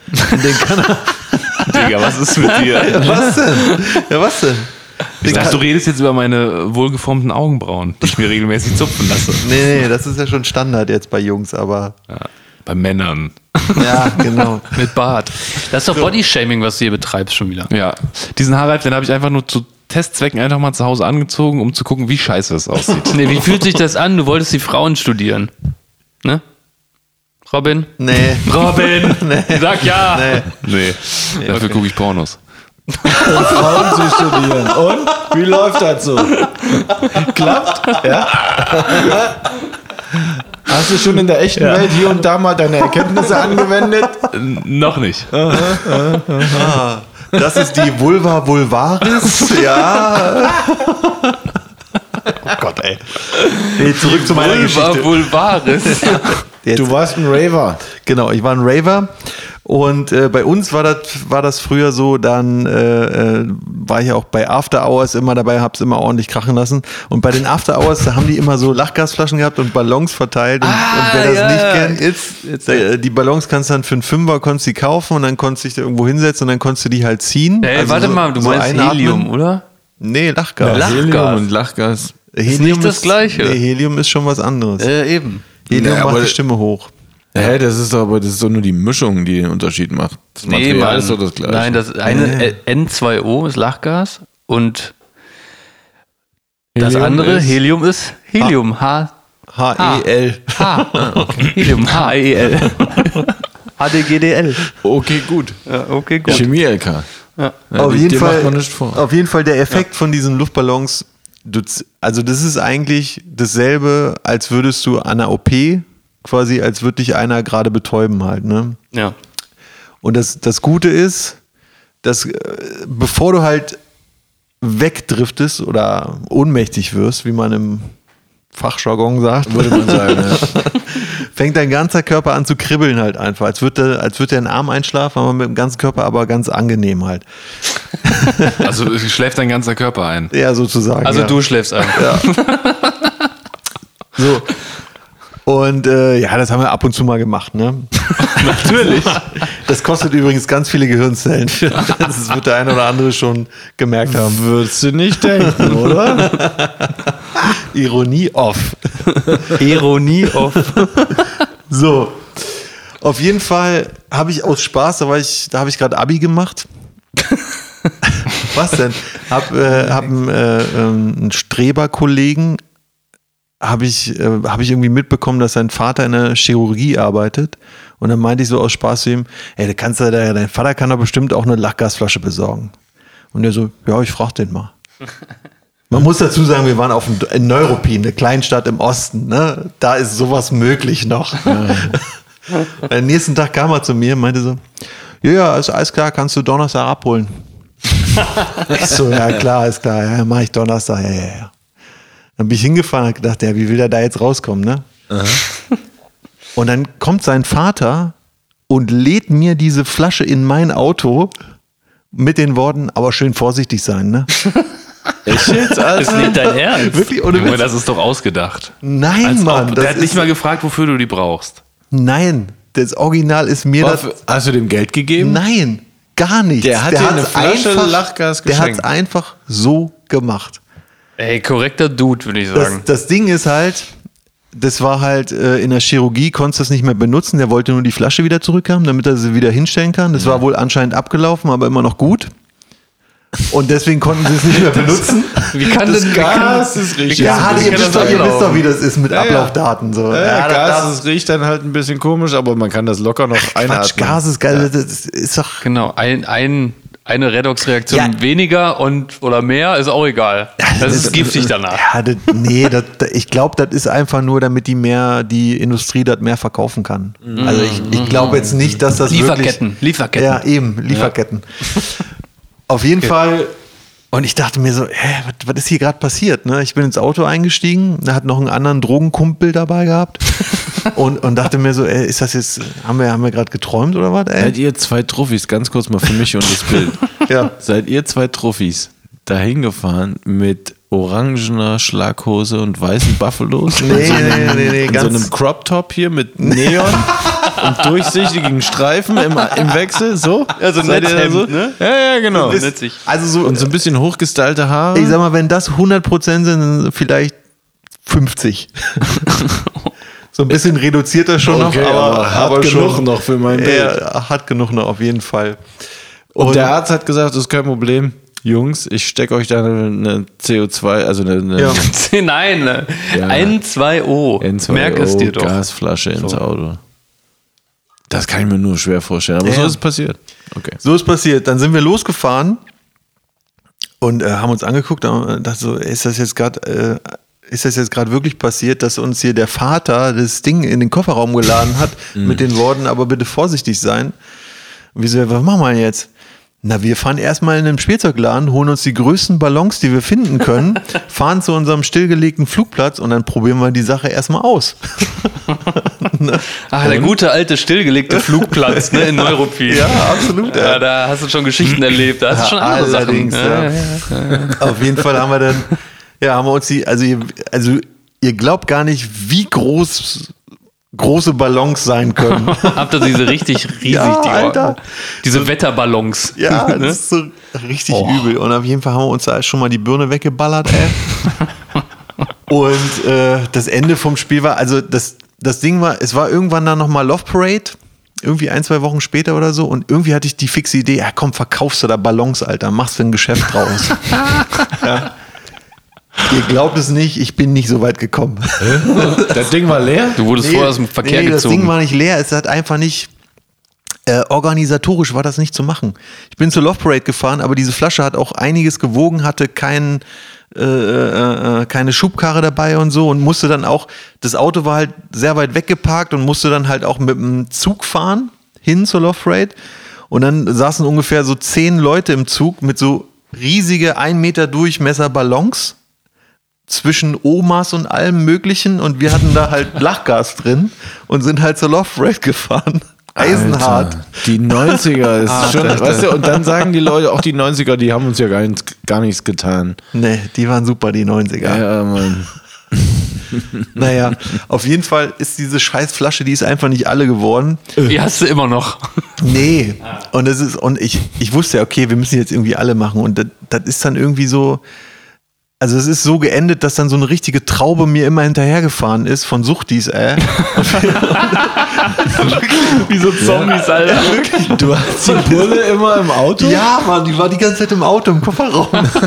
Und den kann er... Digga, was ist mit dir? Was denn? Ja, was denn? Ich dachte, du redest jetzt über meine wohlgeformten Augenbrauen, die ich mir regelmäßig zupfen lasse. Nee, das ist ja schon Standard jetzt bei Jungs, aber... Ja, bei Männern. Ja, genau. Mit Bart. Das ist doch Bodyshaming, was du hier betreibst schon wieder. Ja, diesen Haarreif, den habe ich einfach nur zu Testzwecken einfach mal zu Hause angezogen, um zu gucken, wie scheiße es aussieht. Nee, wie fühlt sich das an? Du wolltest die Frauen studieren. Ne? Robin? Nee. Robin! Nee. Sag ja! Nee, dafür gucke ich Pornos. Frauen zu studieren. Und? Wie läuft das so? Klappt? Ja? Hast du schon in der echten Welt hier und da mal deine Erkenntnisse angewendet? Noch nicht. Das ist die Vulva vulvaris, ja. Oh Gott, ey. Nee, zurück zu meiner Geschichte. Vulvaris. Du warst ein Raver. Genau, ich war ein Raver. Und bei uns war das früher so, dann war ich auch bei After Hours immer dabei, hab's immer ordentlich krachen lassen. Und bei den After Hours, da haben die immer so Lachgasflaschen gehabt und Ballons verteilt. Und wer das nicht kennt, die Ballons kannst du dann für einen Fünfer konntest die kaufen und dann konntest du dich da irgendwo hinsetzen und dann konntest du die halt ziehen. Ey, warte mal, du meinst Helium, oder? Nee, Lachgas. Lachgas. Helium und Lachgas. Helium ist nicht das Gleiche. Nee, Helium ist schon was anderes. Eben. Helium Ja, macht aber- die Stimme hoch. Hä, das ist doch nur die Mischung, die den Unterschied macht. Das Material ist doch das gleiche. Nein, das eine N2O ist Lachgas und das andere Helium ist Helium. H-E-L. Okay. Helium. H-E-L. HDGDL. Okay, gut. Ja, okay, gut. Chemie-LK. Ja. Auf dir jeden macht Fall, man nichts vor. auf jeden Fall der Effekt von diesen Luftballons, also das ist eigentlich dasselbe, als würdest du an einer OP quasi, als würde dich einer gerade betäuben halt, ne? Ja. Und das Gute ist, dass bevor du halt wegdriftest oder ohnmächtig wirst, wie man im Fachjargon sagt, Würde man sagen, ja. fängt dein ganzer Körper an zu kribbeln halt einfach, als würde der ein Arm einschlafen, aber mit dem ganzen Körper aber ganz angenehm halt. Also schläft dein ganzer Körper ein. Ja, sozusagen. Also ja. du schläfst ein. So. Und das haben wir ab und zu mal gemacht, ne? Natürlich. Das kostet übrigens ganz viele Gehirnzellen. Das wird der eine oder andere schon gemerkt haben. Würdest du nicht denken, oder? Ironie off. Ironie off. So. Auf jeden Fall habe ich aus Spaß, da habe ich gerade Abi gemacht. Was denn? Hab einen Streberkollegen, habe ich irgendwie mitbekommen, dass sein Vater in der Chirurgie arbeitet. Und dann meinte ich so aus Spaß zu ihm, ey, dein Vater kann doch bestimmt auch eine Lachgasflasche besorgen. Und er so, ja, ich frage den mal. Man muss dazu sagen, wir waren in Neuruppin, eine Kleinstadt im Osten. Ne? Da ist sowas möglich noch. Am nächsten Tag kam er zu mir und meinte so, ja, ist alles klar, kannst du Donnerstag abholen. Ich so, ja klar, ist klar, ja, mach ich Donnerstag, ja. Dann bin ich hingefahren und gedacht, ja, wie will der da jetzt rauskommen, ne? Und dann kommt sein Vater und lädt mir diese Flasche in mein Auto mit den Worten, aber schön vorsichtig sein, ne? Echt jetzt? Das ist nicht dein Ernst. Wirklich? Ohne Junge, Witz? das ist doch ausgedacht. Nein, Als Mann. ob, der hat nicht mal gefragt, wofür du die brauchst. Nein, das Original ist mir das... Hast du dem Geld gegeben? Nein, gar nichts. Der hat dir eine hat's Flasche Lachgas Der hat es geschenkt. einfach so gemacht. Ey, korrekter Dude, würde ich sagen. Das Ding ist halt, das war halt in der Chirurgie, konntest du das nicht mehr benutzen. Der wollte nur die Flasche wieder zurückhaben, damit er sie wieder hinstellen kann. Das war wohl anscheinend abgelaufen, aber immer noch gut. Und deswegen konnten sie es nicht mehr benutzen. Wie kann das Gas ist richtig. Ja, ihr wisst doch, wie das ist mit Ja, ja. Ablaufdaten. So. Ja, Gas, das das riecht dann halt ein bisschen komisch, aber man kann das locker noch Quatsch, einatmen. Gas ist geil. Das ist doch... Genau, eine Redoxreaktion Ja. weniger oder mehr ist auch egal. Das ist giftig danach. Ja, ich glaube, das ist einfach nur, damit die Industrie das mehr verkaufen kann. Also ich glaube jetzt nicht, dass das Lieferketten. Ja, eben, Lieferketten. Auf jeden Fall. Und ich dachte mir so, was ist hier gerade passiert? Ne? Ich bin ins Auto eingestiegen, da hat noch einen anderen Drogenkumpel dabei gehabt und dachte mir so, ist das jetzt, haben wir gerade geträumt oder was? Seid ihr zwei Trophys, ganz kurz mal für mich und das Bild. Ja. Seid ihr zwei Trophys dahin gefahren mit orangener Schlaghose und weißen Buffalos? Nee, in so ganz... einem Crop Top hier mit Neon und durchsichtigen Streifen im Wechsel, so. Ja, so ein Netzhemd, so? Ne? Ja, genau. Also so, und so ein bisschen hochgestylte Haare. Ich sag mal, wenn das 100% sind, vielleicht 50. So ein bisschen reduziert er schon okay, noch, aber genug schon, noch für mein Bild. Er hat genug noch, auf jeden Fall. Und der Arzt hat gesagt, das ist kein Problem. Jungs, ich stecke euch da eine CO2, also eine ja. Nein, ja. N2O. Merk es dir doch. Gasflasche ins Auto. Das kann ich mir nur schwer vorstellen. Aber so ist es passiert. Okay. So ist passiert. Dann sind wir losgefahren und haben uns angeguckt und dachten so, ist das jetzt gerade wirklich passiert, dass uns hier der Vater das Ding in den Kofferraum geladen hat mit den Worten, aber bitte vorsichtig sein. Und wir so, was machen wir jetzt? Na, wir fahren erstmal in einen Spielzeugladen, holen uns die größten Ballons, die wir finden können, fahren zu unserem stillgelegten Flugplatz und dann probieren wir die Sache erstmal aus. Ne? Ach, der gute alte stillgelegte Flugplatz, ne, in Neuruppin. Ja, absolut. Ja, da hast du schon Geschichten erlebt, da hast du schon andere Sachen. Ja. Auf jeden Fall haben wir dann, haben wir uns ihr glaubt gar nicht, wie große Ballons sein können. Habt ihr diese richtig riesig, Alter. Diese Wetterballons. Ja, das ist so richtig übel. Und auf jeden Fall haben wir uns da schon mal die Birne weggeballert, ey. Und das Ende vom Spiel war, also das Ding war, es war irgendwann dann nochmal Love Parade, irgendwie 1-2 Wochen später oder so, und irgendwie hatte ich die fixe Idee, ja komm, verkaufst du da Ballons, Alter, machst du ein Geschäft draus. Ja. Ihr glaubt es nicht, ich bin nicht so weit gekommen. Das Ding war leer? Du wurdest vorher aus dem Verkehr gezogen. Das Ding war nicht leer, es hat einfach nicht, organisatorisch war das nicht zu machen. Ich bin zur Love Parade gefahren, aber diese Flasche hat auch einiges gewogen, hatte keine Schubkarre dabei und so und musste dann auch, das Auto war halt sehr weit weggeparkt und musste dann halt auch mit dem Zug fahren, hin zur Love Parade. Und dann saßen ungefähr so 10 Leute im Zug mit so riesige 1 Meter Durchmesser Ballons zwischen Omas und allem Möglichen und wir hatten da halt Lachgas drin und sind halt zur Love Parade gefahren. Eisenhart. Alter, die 90er ist schon, weißt du, und dann sagen die Leute, auch die 90er, die haben uns ja gar nichts getan. Nee, die waren super, die 90er. Ja, Mann. Naja, auf jeden Fall ist diese scheiß Flasche, die ist einfach nicht alle geworden. Die hast du immer noch. Nee. Und ich wusste ja, okay, wir müssen jetzt irgendwie alle machen und das ist dann irgendwie so. Also es ist so geendet, dass dann so eine richtige Traube mir immer hinterhergefahren ist von Suchtis, ey. Wie so Zombies, Alter. Ja, wirklich. Du hast die Bulle immer im Auto? Ja, Mann, die war die ganze Zeit im Auto, im Kofferraum.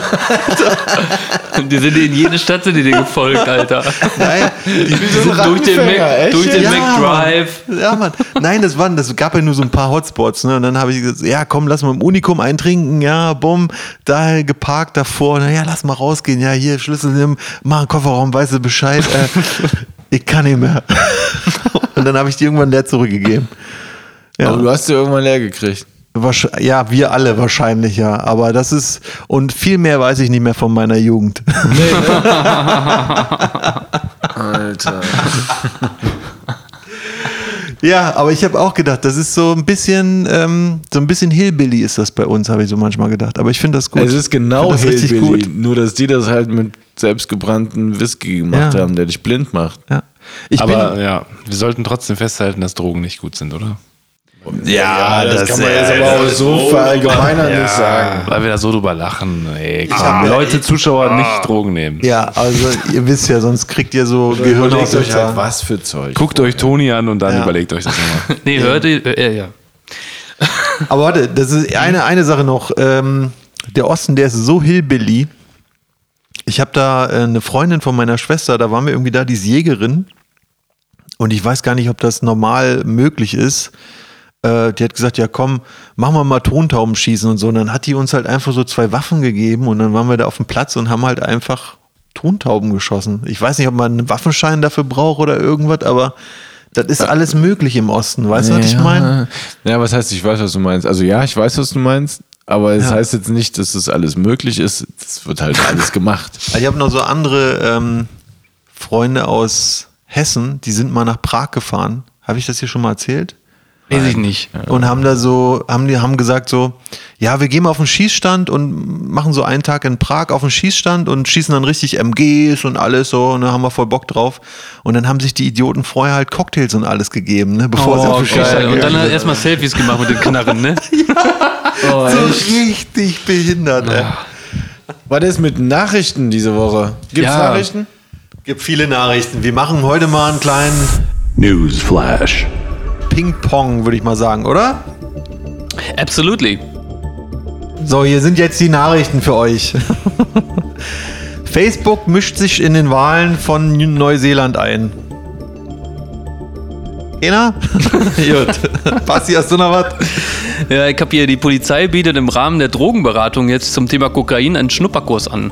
Die sind in jede Stadt sind die dir gefolgt, Alter. Nein, die sind durch den McDrive. Ja, Mann. Nein, das gab ja nur so ein paar Hotspots, ne? Und dann habe ich gesagt, ja komm, lass mal im Unikum eintrinken, ja, bumm, da geparkt davor, na ja, lass mal rausgehen, ja, hier, Schlüssel nehmen, mach einen Kofferraum, weißt du Bescheid, ich kann nicht mehr. Und dann habe ich die irgendwann leer zurückgegeben. Ja. Aber du hast sie irgendwann leer gekriegt. Ja, wir alle wahrscheinlich, ja. Aber das ist, und viel mehr weiß ich nicht mehr von meiner Jugend. Nee, ne? Alter. Ja, aber ich habe auch gedacht, das ist so ein bisschen Hillbilly ist das bei uns, habe ich so manchmal gedacht. Aber ich finde das gut. Es ist genau das Hillbilly, gut. Nur dass die das halt mit selbstgebrannten Whisky gemacht haben, der dich blind macht. Ja. Wir sollten trotzdem festhalten, dass Drogen nicht gut sind, oder? Ja, das kann man jetzt aber auch so verallgemeinern nicht sagen. Weil wir da so drüber lachen. Ey, Leute, Zuschauer, nicht Drogen nehmen. Ja, also ihr wisst ja, sonst kriegt ihr so Überlegt euch halt was für Zeug. Guckt euch Toni an und dann überlegt euch das nochmal. Nee, hört ihr, ja. Aber warte, das ist eine Sache noch. Der Osten, der ist so Hillbilly. Ich habe da eine Freundin von meiner Schwester, da waren wir irgendwie da, die ist Jägerin. Und ich weiß gar nicht, ob das normal möglich ist. Die hat gesagt, ja komm, machen wir mal Tontauben schießen und so. Und dann hat die uns halt einfach so 2 Waffen gegeben und dann waren wir da auf dem Platz und haben halt einfach Tontauben geschossen. Ich weiß nicht, ob man einen Waffenschein dafür braucht oder irgendwas, aber das ist alles möglich im Osten. Weißt du, was ich meine? Ja, was heißt, ich weiß, was du meinst. Also ja, ich weiß, was du meinst, aber es heißt jetzt nicht, dass das alles möglich ist. Es wird halt alles gemacht. Ich habe noch so andere Freunde aus Hessen, die sind mal nach Prag gefahren. Habe ich das hier schon mal erzählt? Weiß ich nicht. Und haben gesagt so, ja, wir gehen mal auf den Schießstand und machen so einen Tag in Prag auf den Schießstand und schießen dann richtig MGs und alles so, und da haben wir voll Bock drauf. Und dann haben sich die Idioten vorher halt Cocktails und alles gegeben, ne, bevor sie auf den Schießstand gehen. Und dann hat erstmal Selfies gemacht mit den Knarren, ne? Ja, so richtig behindert, ey. Was ist mit Nachrichten diese Woche? Gibt's Nachrichten? Gibt viele Nachrichten. Wir machen heute mal einen kleinen Newsflash. Ping-Pong, würde ich mal sagen, oder? Absolutely. So, hier sind jetzt die Nachrichten für euch. Facebook mischt sich in den Wahlen von Neuseeland ein. Keiner? Gut. Basti, hast du noch was? Ja, ich habe hier, die Polizei bietet im Rahmen der Drogenberatung jetzt zum Thema Kokain einen Schnupperkurs an.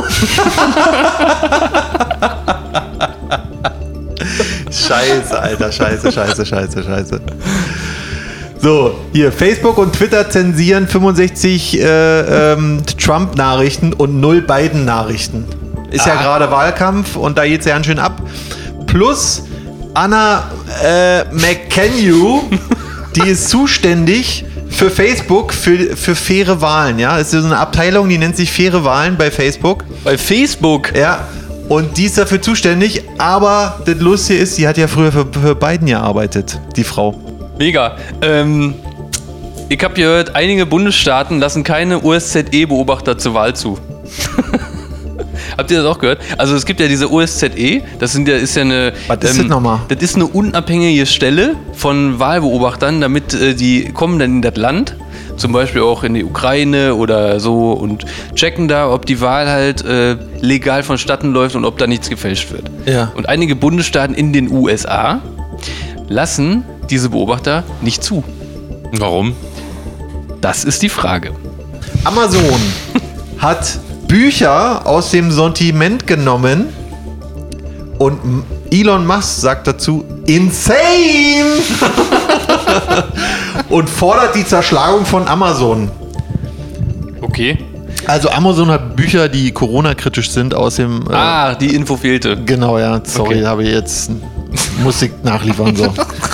Scheiße, Alter, scheiße. So, hier, Facebook und Twitter zensieren 65 Trump-Nachrichten und 0 Biden-Nachrichten. Ist ja gerade Wahlkampf und da geht's ja ganz schön ab. Plus Anna McKenyu, die ist zuständig für Facebook, für faire Wahlen, ja. Es ist so eine Abteilung, die nennt sich faire Wahlen bei Facebook. Bei Facebook? Ja. Und die ist dafür zuständig, aber das Lustige ist, die hat ja früher für Biden gearbeitet, die Frau. Mega. Ich habe gehört, einige Bundesstaaten lassen keine OSZE-Beobachter zur Wahl zu. Habt ihr das auch gehört? Also es gibt ja diese OSZE, das ist ja eine... Was ist das nochmal? Das ist eine unabhängige Stelle von Wahlbeobachtern, damit die kommen dann in das Land, zum Beispiel auch in die Ukraine oder so, und checken da, ob die Wahl halt legal vonstatten läuft und ob da nichts gefälscht wird. Ja. Und einige Bundesstaaten in den USA lassen diese Beobachter nicht zu. Warum? Das ist die Frage. Amazon hat Bücher aus dem Sortiment genommen und Elon Musk sagt dazu insane und fordert die Zerschlagung von Amazon. Okay. Also Amazon hat Bücher, die Corona-kritisch sind, aus dem... die Info fehlte. Genau, ja. Sorry, habe ich jetzt... Muss ich nachliefern, so.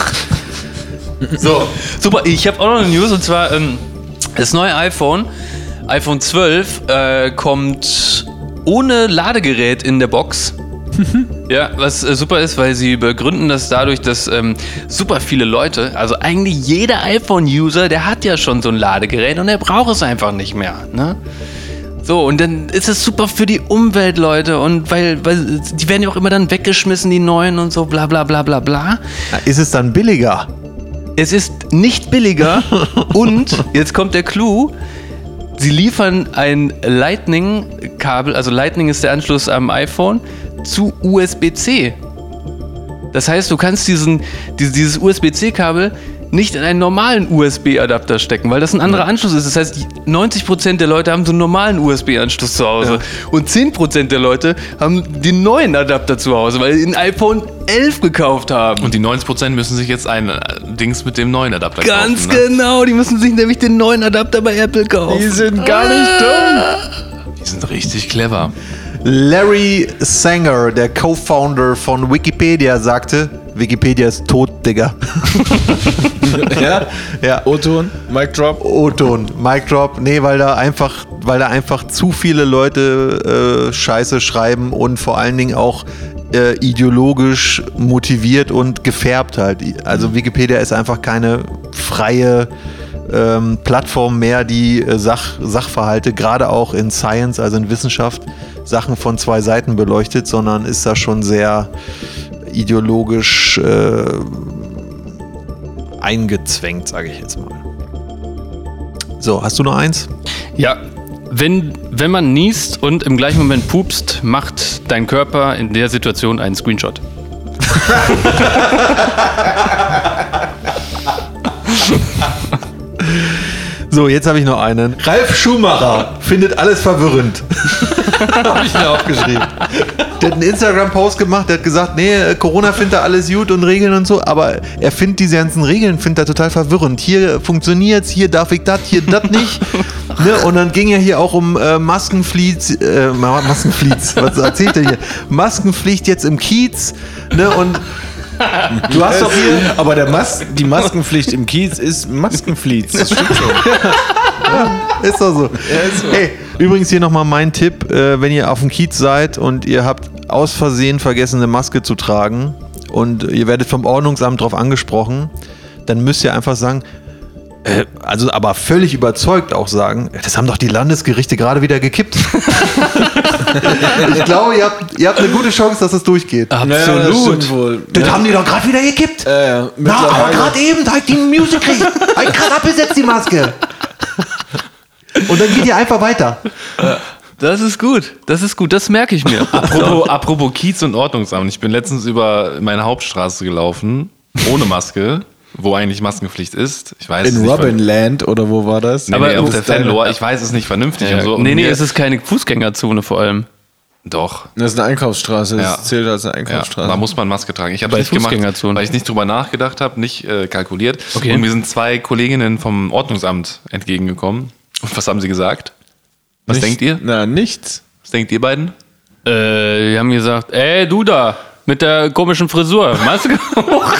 So. Super, ich habe auch noch eine News, und zwar das neue iPhone 12, kommt ohne Ladegerät in der Box. Ja, was super ist, weil sie begründen das dadurch, dass super viele Leute, also eigentlich jeder iPhone-User, der hat ja schon so ein Ladegerät und er braucht es einfach nicht mehr, ne? So, und dann ist es super für die Umwelt, Leute, und weil die werden ja auch immer dann weggeschmissen, die neuen und so, bla bla bla bla bla. Ist es dann billiger? Es ist nicht billiger und, jetzt kommt der Clou, sie liefern ein Lightning-Kabel, also Lightning ist der Anschluss am iPhone, zu USB-C. Das heißt, du kannst dieses USB-C-Kabel nicht in einen normalen USB-Adapter stecken, weil das ein anderer Anschluss ist. Das heißt, 90% der Leute haben so einen normalen USB-Anschluss zu Hause. Ja. Und 10% der Leute haben den neuen Adapter zu Hause, weil sie ein iPhone 11 gekauft haben. Und die 90% müssen sich jetzt ein Dings mit dem neuen Adapter kaufen. Ganz genau, die müssen sich nämlich den neuen Adapter bei Apple kaufen. Die sind gar nicht dumm. Die sind richtig clever. Larry Sanger, der Co-Founder von Wikipedia, sagte, Wikipedia ist tot, Digga. Ja? O-Ton, Mic Drop. O-Ton, Mic Drop. Nee, weil da einfach zu viele Leute Scheiße schreiben und vor allen Dingen auch ideologisch motiviert und gefärbt halt. Also Wikipedia ist einfach keine freie Plattform mehr, die Sachverhalte, gerade auch in Science, also in Wissenschaft, Sachen von zwei Seiten beleuchtet, sondern ist da schon sehr ideologisch eingezwängt, sage ich jetzt mal. So, hast du noch eins? Ja, wenn man niest und im gleichen Moment pupst, macht dein Körper in der Situation einen Screenshot. So, jetzt habe ich noch einen. Ralf Schumacher findet alles verwirrend. Habe ich mir aufgeschrieben. Der hat einen Instagram-Post gemacht, der hat gesagt, nee, Corona findet er alles gut und Regeln und so, aber er findet diese ganzen Regeln, findet er total verwirrend. Hier funktioniert's, hier darf ich das, hier das nicht. Ne? Und dann ging er hier auch um Maskenpflicht, was erzählt er hier? Maskenpflicht jetzt im Kiez, ne? Und Du hast doch hier... Aber die Maskenpflicht im Kiez ist Maskenpflicht. Das stimmt schon. Ist doch so. Hey, übrigens hier nochmal mein Tipp, wenn ihr auf dem Kiez seid und ihr habt aus Versehen vergessen, eine Maske zu tragen und ihr werdet vom Ordnungsamt drauf angesprochen, dann müsst ihr einfach sagen, aber völlig überzeugt auch sagen, das haben doch die Landesgerichte gerade wieder gekippt. Ich glaube, ihr habt eine gute Chance, dass es durchgeht. Absolut. Wohl. Das haben die doch gerade wieder gekippt. Na, aber gerade eben, da hat die Music gekriegt. Halt gerade abgesetzt, die Maske. Und dann geht ihr einfach weiter. Das ist gut, das merke ich mir. Apropos Kiez und Ordnungsamt. Ich bin letztens über meine Hauptstraße gelaufen, ohne Maske, wo eigentlich Maskenpflicht ist. Ich weiß in Robinland oder wo war das? Nee, aber auf der Fenlohr, ich weiß es nicht vernünftig. Ja, und so. Nee, es ist keine Fußgängerzone vor allem. Doch. Das ist eine Einkaufsstraße, das zählt als eine Einkaufsstraße. Da muss man Maske tragen. Ich habe es nicht gemacht, weil ich nicht drüber nachgedacht habe, nicht kalkuliert. Okay. Und mir sind 2 Kolleginnen vom Ordnungsamt entgegengekommen. Und was haben sie gesagt? Was denkt ihr? Na, nichts. Was denkt ihr beiden? Die haben gesagt, ey, du da, mit der komischen Frisur, Maske hoch.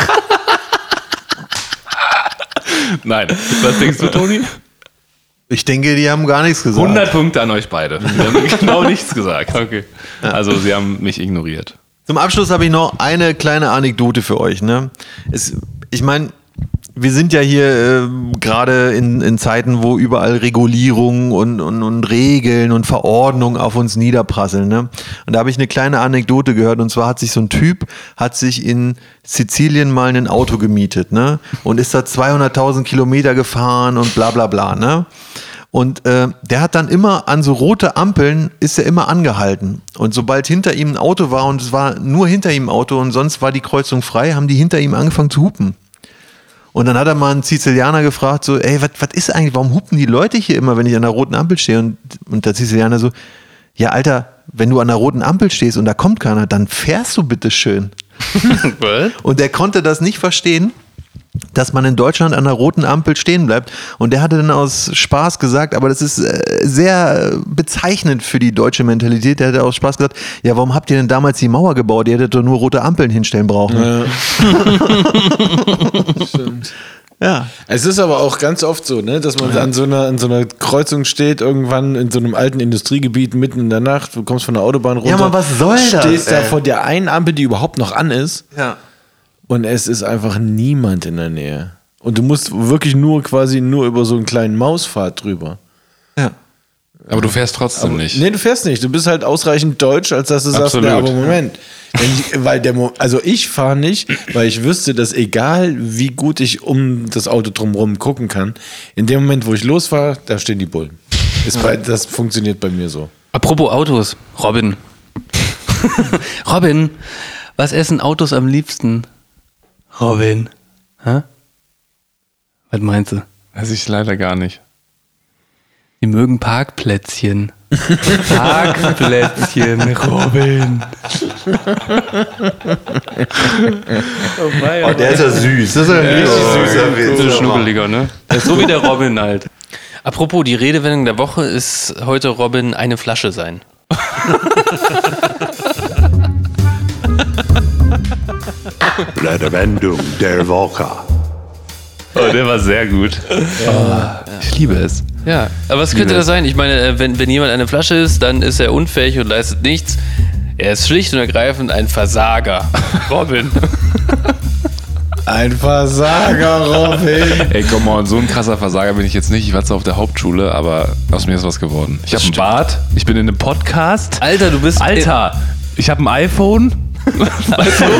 Nein. Was denkst du, Toni? Ich denke, die haben gar nichts gesagt. 100 Punkte an euch beide. Die haben genau nichts gesagt. Okay. Also sie haben mich ignoriert. Zum Abschluss habe ich noch eine kleine Anekdote für euch. Ne? Ich meine, wir sind ja hier gerade in Zeiten, wo überall Regulierungen und Regeln und Verordnungen auf uns niederprasseln. Ne? Und da habe ich eine kleine Anekdote gehört. Und zwar hat sich so ein Typ in Sizilien mal ein Auto gemietet, ne? Und ist da 200.000 Kilometer gefahren und bla bla bla. Ne? Und der hat dann immer an so rote Ampeln ist er immer angehalten. Und sobald hinter ihm ein Auto war und es war nur hinter ihm ein Auto und sonst war die Kreuzung frei, haben die hinter ihm angefangen zu hupen. Und dann hat er mal einen Sizilianer gefragt, so, ey, was ist eigentlich, warum hupen die Leute hier immer, wenn ich an der roten Ampel stehe? Und der Sizilianer so, ja, Alter, wenn du an der roten Ampel stehst und da kommt keiner, dann fährst du bitte schön. Und der konnte das nicht verstehen, dass man in Deutschland an der roten Ampel stehen bleibt. Und der hatte dann aus Spaß gesagt, aber das ist sehr bezeichnend für die deutsche Mentalität, der hatte aus Spaß gesagt, ja, warum habt ihr denn damals die Mauer gebaut? Ihr hättet doch nur rote Ampeln hinstellen brauchen. Ja. Stimmt. Ja. Es ist aber auch ganz oft so, ne, dass man an so einer Kreuzung steht, irgendwann in so einem alten Industriegebiet mitten in der Nacht, du kommst von der Autobahn runter. Ja, aber was soll das? Stehst da vor der einen Ampel, die überhaupt noch an ist. Ja. Und es ist einfach niemand in der Nähe. Und du musst wirklich nur über so einen kleinen Mausfahrt drüber. Ja. Aber du fährst trotzdem nicht. Nee, du fährst nicht. Du bist halt ausreichend deutsch, als dass du sagst, ja, aber Moment. Ich fahre nicht, weil ich wüsste, dass egal wie gut ich um das Auto drumherum gucken kann, in dem Moment, wo ich losfahre, da stehen die Bullen. Das funktioniert bei mir so. Apropos Autos, Robin. Robin, was essen Autos am liebsten? Robin. Hä? Was meinst du? Weiß ich leider gar nicht. Die mögen Parkplätzchen. Parkplätzchen, Robin. Oh, der ist ja süß. Das ist ein richtig süßer Witz. So schnuckeliger, ne? Der ist so wie der Robin halt. Apropos, die Redewendung der Woche ist heute Robin eine Flasche sein. Redewendung der Woche. Oh, der war sehr gut. Ich liebe es. Ja, aber was könnte das sein? Ich meine, wenn jemand eine Flasche ist, dann ist er unfähig und leistet nichts. Er ist schlicht und ergreifend ein Versager. Robin. Ein Versager, Robin. Ey, komm mal, so ein krasser Versager bin ich jetzt nicht. Ich war zwar auf der Hauptschule, aber aus mir ist was geworden. Ich habe einen Bart, ich bin in einem Podcast. Alter, du bist... Alter, ich habe ein iPhone. Weißt du?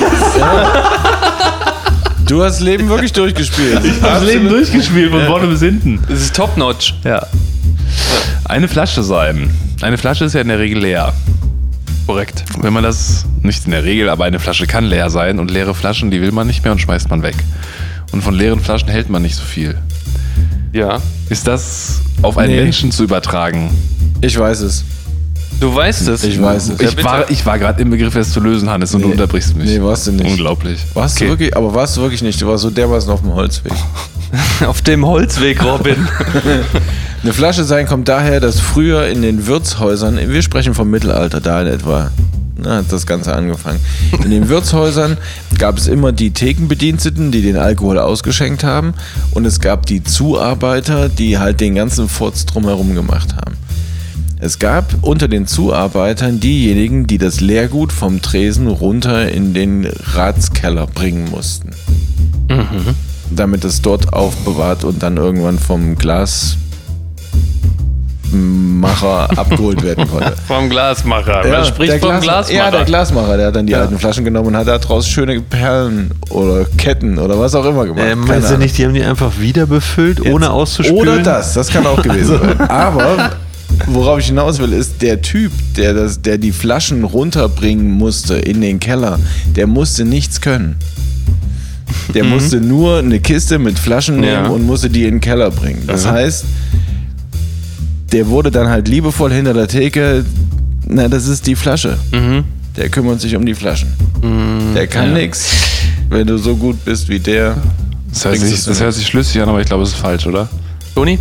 Du hast das Leben wirklich durchgespielt. Ich habe das Leben durchgespielt, von vorne bis hinten. Das ist top-notch. Ja. Eine Flasche sein. Eine Flasche ist ja in der Regel leer. Korrekt. Wenn man das, nicht in der Regel, aber eine Flasche kann leer sein und leere Flaschen, die will man nicht mehr und schmeißt man weg. Und von leeren Flaschen hält man nicht so viel. Ja. Ist das auf einen Menschen zu übertragen? Ich weiß es. Du weißt es. Ich weiß es. Ich war gerade im Begriff, es zu lösen, Hannes, und du unterbrichst mich. Nee, warst du nicht. Unglaublich. Warst du wirklich? Aber warst du wirklich nicht? Du warst so dermaßen auf dem Holzweg. Auf dem Holzweg, Robin. Eine Flasche sein kommt daher, dass früher in den Wirtshäusern, wir sprechen vom Mittelalter, da in etwa hat das Ganze angefangen. In den Wirtshäusern gab es immer die Thekenbediensteten, die den Alkohol ausgeschenkt haben, und es gab die Zuarbeiter, die halt den ganzen Furz drumherum gemacht haben. Es gab unter den Zuarbeitern diejenigen, die das Leergut vom Tresen runter in den Ratskeller bringen mussten. Mhm. Damit es dort aufbewahrt und dann irgendwann vom Glasmacher abgeholt werden konnte. Vom Glasmacher. Ja, spricht vom Glasmacher. Ja, der Glasmacher, der hat dann die alten Flaschen genommen und hat da draus schöne Perlen oder Ketten oder was auch immer gemacht. Meinst du nicht, die haben die einfach wieder befüllt, ohne auszuspülen? Oder das kann auch gewesen sein. Aber worauf ich hinaus will, ist, der Typ, der die Flaschen runterbringen musste in den Keller, der musste nichts können. Der musste nur eine Kiste mit Flaschen nehmen und musste die in den Keller bringen. Das heißt, der wurde dann halt liebevoll hinter der Theke, na, das ist die Flasche. Mhm. Der kümmert sich um die Flaschen. Mhm. Der kann nichts. Wenn du so gut bist wie der. Das hört sich schlüssig an, aber ich glaube, es ist falsch, oder? Toni?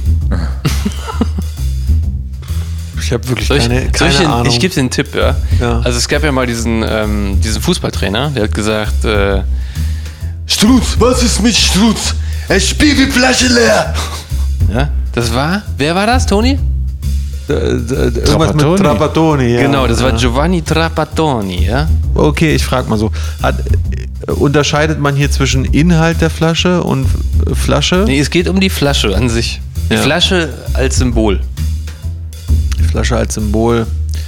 Ich habe wirklich keine Ahnung. Ich gebe dir einen Tipp, ja. Also es gab ja mal diesen Fußballtrainer, der hat gesagt, Strutz, was ist mit Strutz? Er spielt die Flasche leer. Ja, wer war das, Toni? Irgendwas mit Trapattoni, ja. Genau, das war Giovanni Trapattoni, ja. Okay, ich frage mal so. Unterscheidet man hier zwischen Inhalt der Flasche und Flasche? Nee, es geht um die Flasche an sich. Die Flasche als Symbol. Die Flasche als Symbol.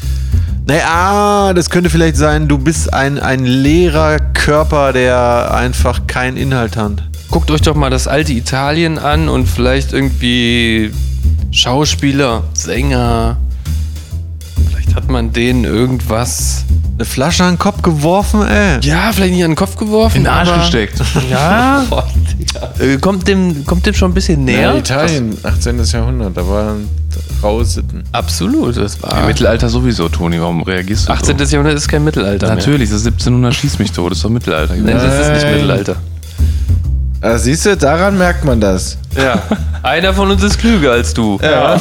Das könnte vielleicht sein, du bist ein leerer Körper, der einfach keinen Inhalt hat. Guckt euch doch mal das alte Italien an und vielleicht irgendwie Schauspieler, Sänger. Vielleicht hat man denen irgendwas. Eine Flasche an den Kopf geworfen, ey. Ja, vielleicht nicht an den Kopf geworfen. In den Arsch gesteckt. Ja. Kommt dem schon ein bisschen näher. Ja, Italien, 18. Jahrhundert, da waren raue Sitten. Absolut, das war. Im Mittelalter sowieso, Toni, warum reagierst du 18. so? Jahrhundert ist kein Mittelalter. Natürlich, das ist 1700, schieß mich tot, das ist doch Mittelalter. Nein, das ist nicht Mittelalter. Siehst du, daran merkt man das. Ja. Einer von uns ist klüger als du. Ja.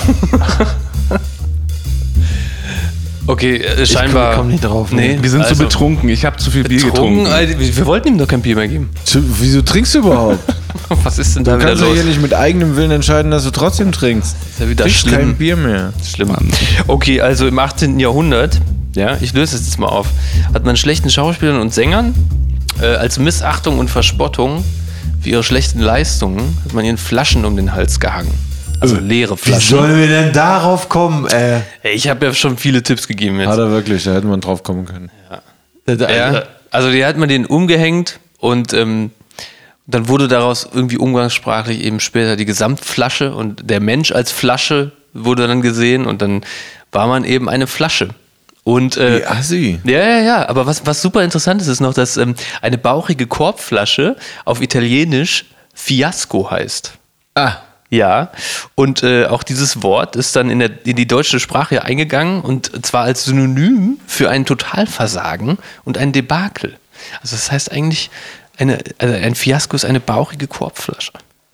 Okay, scheinbar. Ich komm nicht drauf. Nee, wir sind zu betrunken. Ich habe zu viel Bier getrunken. Wir wollten ihm doch kein Bier mehr geben. Wieso trinkst du überhaupt? Was ist denn da wieder los? Du kannst ja hier nicht mit eigenem Willen entscheiden, dass du trotzdem trinkst. Ist ja wieder schlimm. Kein Bier mehr. Schlimm. Okay, also im 18. Jahrhundert, ja, ich löse es jetzt mal auf, hat man schlechten Schauspielern und Sängern als Missachtung und Verspottung für ihre schlechten Leistungen hat man ihren Flaschen um den Hals gehangen. Also leere Flaschen. Wie sollen wir denn darauf kommen, Ich habe ja schon viele Tipps gegeben jetzt. Hat er wirklich, da hätte man drauf kommen können. Ja. Also die hat man den umgehängt und dann wurde daraus irgendwie umgangssprachlich eben später die Gesamtflasche und der Mensch als Flasche wurde dann gesehen und dann war man eben eine Flasche. Und, wie assi. Ja, aber was super interessant ist noch, dass eine bauchige Korbflasche auf Italienisch Fiasco heißt. Ja, und auch dieses Wort ist dann in die deutsche Sprache eingegangen und zwar als Synonym für ein Totalversagen und ein Debakel. Also das heißt eigentlich, ein Fiasko ist eine bauchige Korbflasche.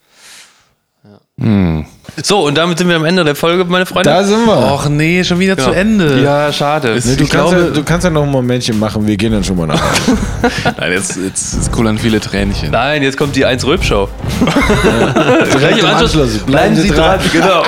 Ja. So, und damit sind wir am Ende der Folge, meine Freunde. Da sind wir. Och nee, schon wieder zu Ende. Ja, schade. Du kannst ja noch ein Momentchen machen, wir gehen dann schon mal nach Hause. Nein, jetzt kullern viele Tränchen. Nein, jetzt kommt die 1-Röp-Show. Gleich im Anschluss. Bleiben Sie dran, genau.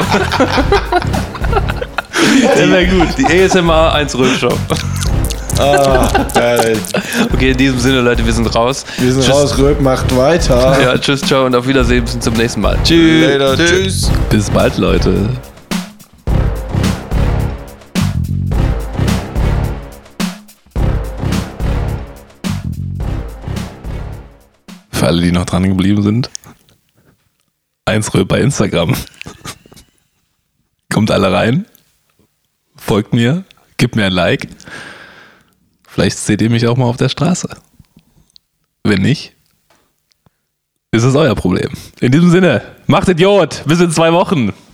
Sehr, sehr gut. Die ASMR 1-Röp-Show. Geil. Okay, in diesem Sinne, Leute, wir sind raus. Tschüss. Raus, Röp macht weiter. Ja, tschüss, ciao und auf Wiedersehen. Bis zum nächsten Mal. Tschüss. Tschüss. Bis bald, Leute. Für alle, die noch dran geblieben sind. 1Röp bei Instagram. Kommt alle rein. Folgt mir. Gebt mir ein Like. Vielleicht seht ihr mich auch mal auf der Straße. Wenn nicht, ist es euer Problem. In diesem Sinne, macht Idiot. Bis in 2 Wochen.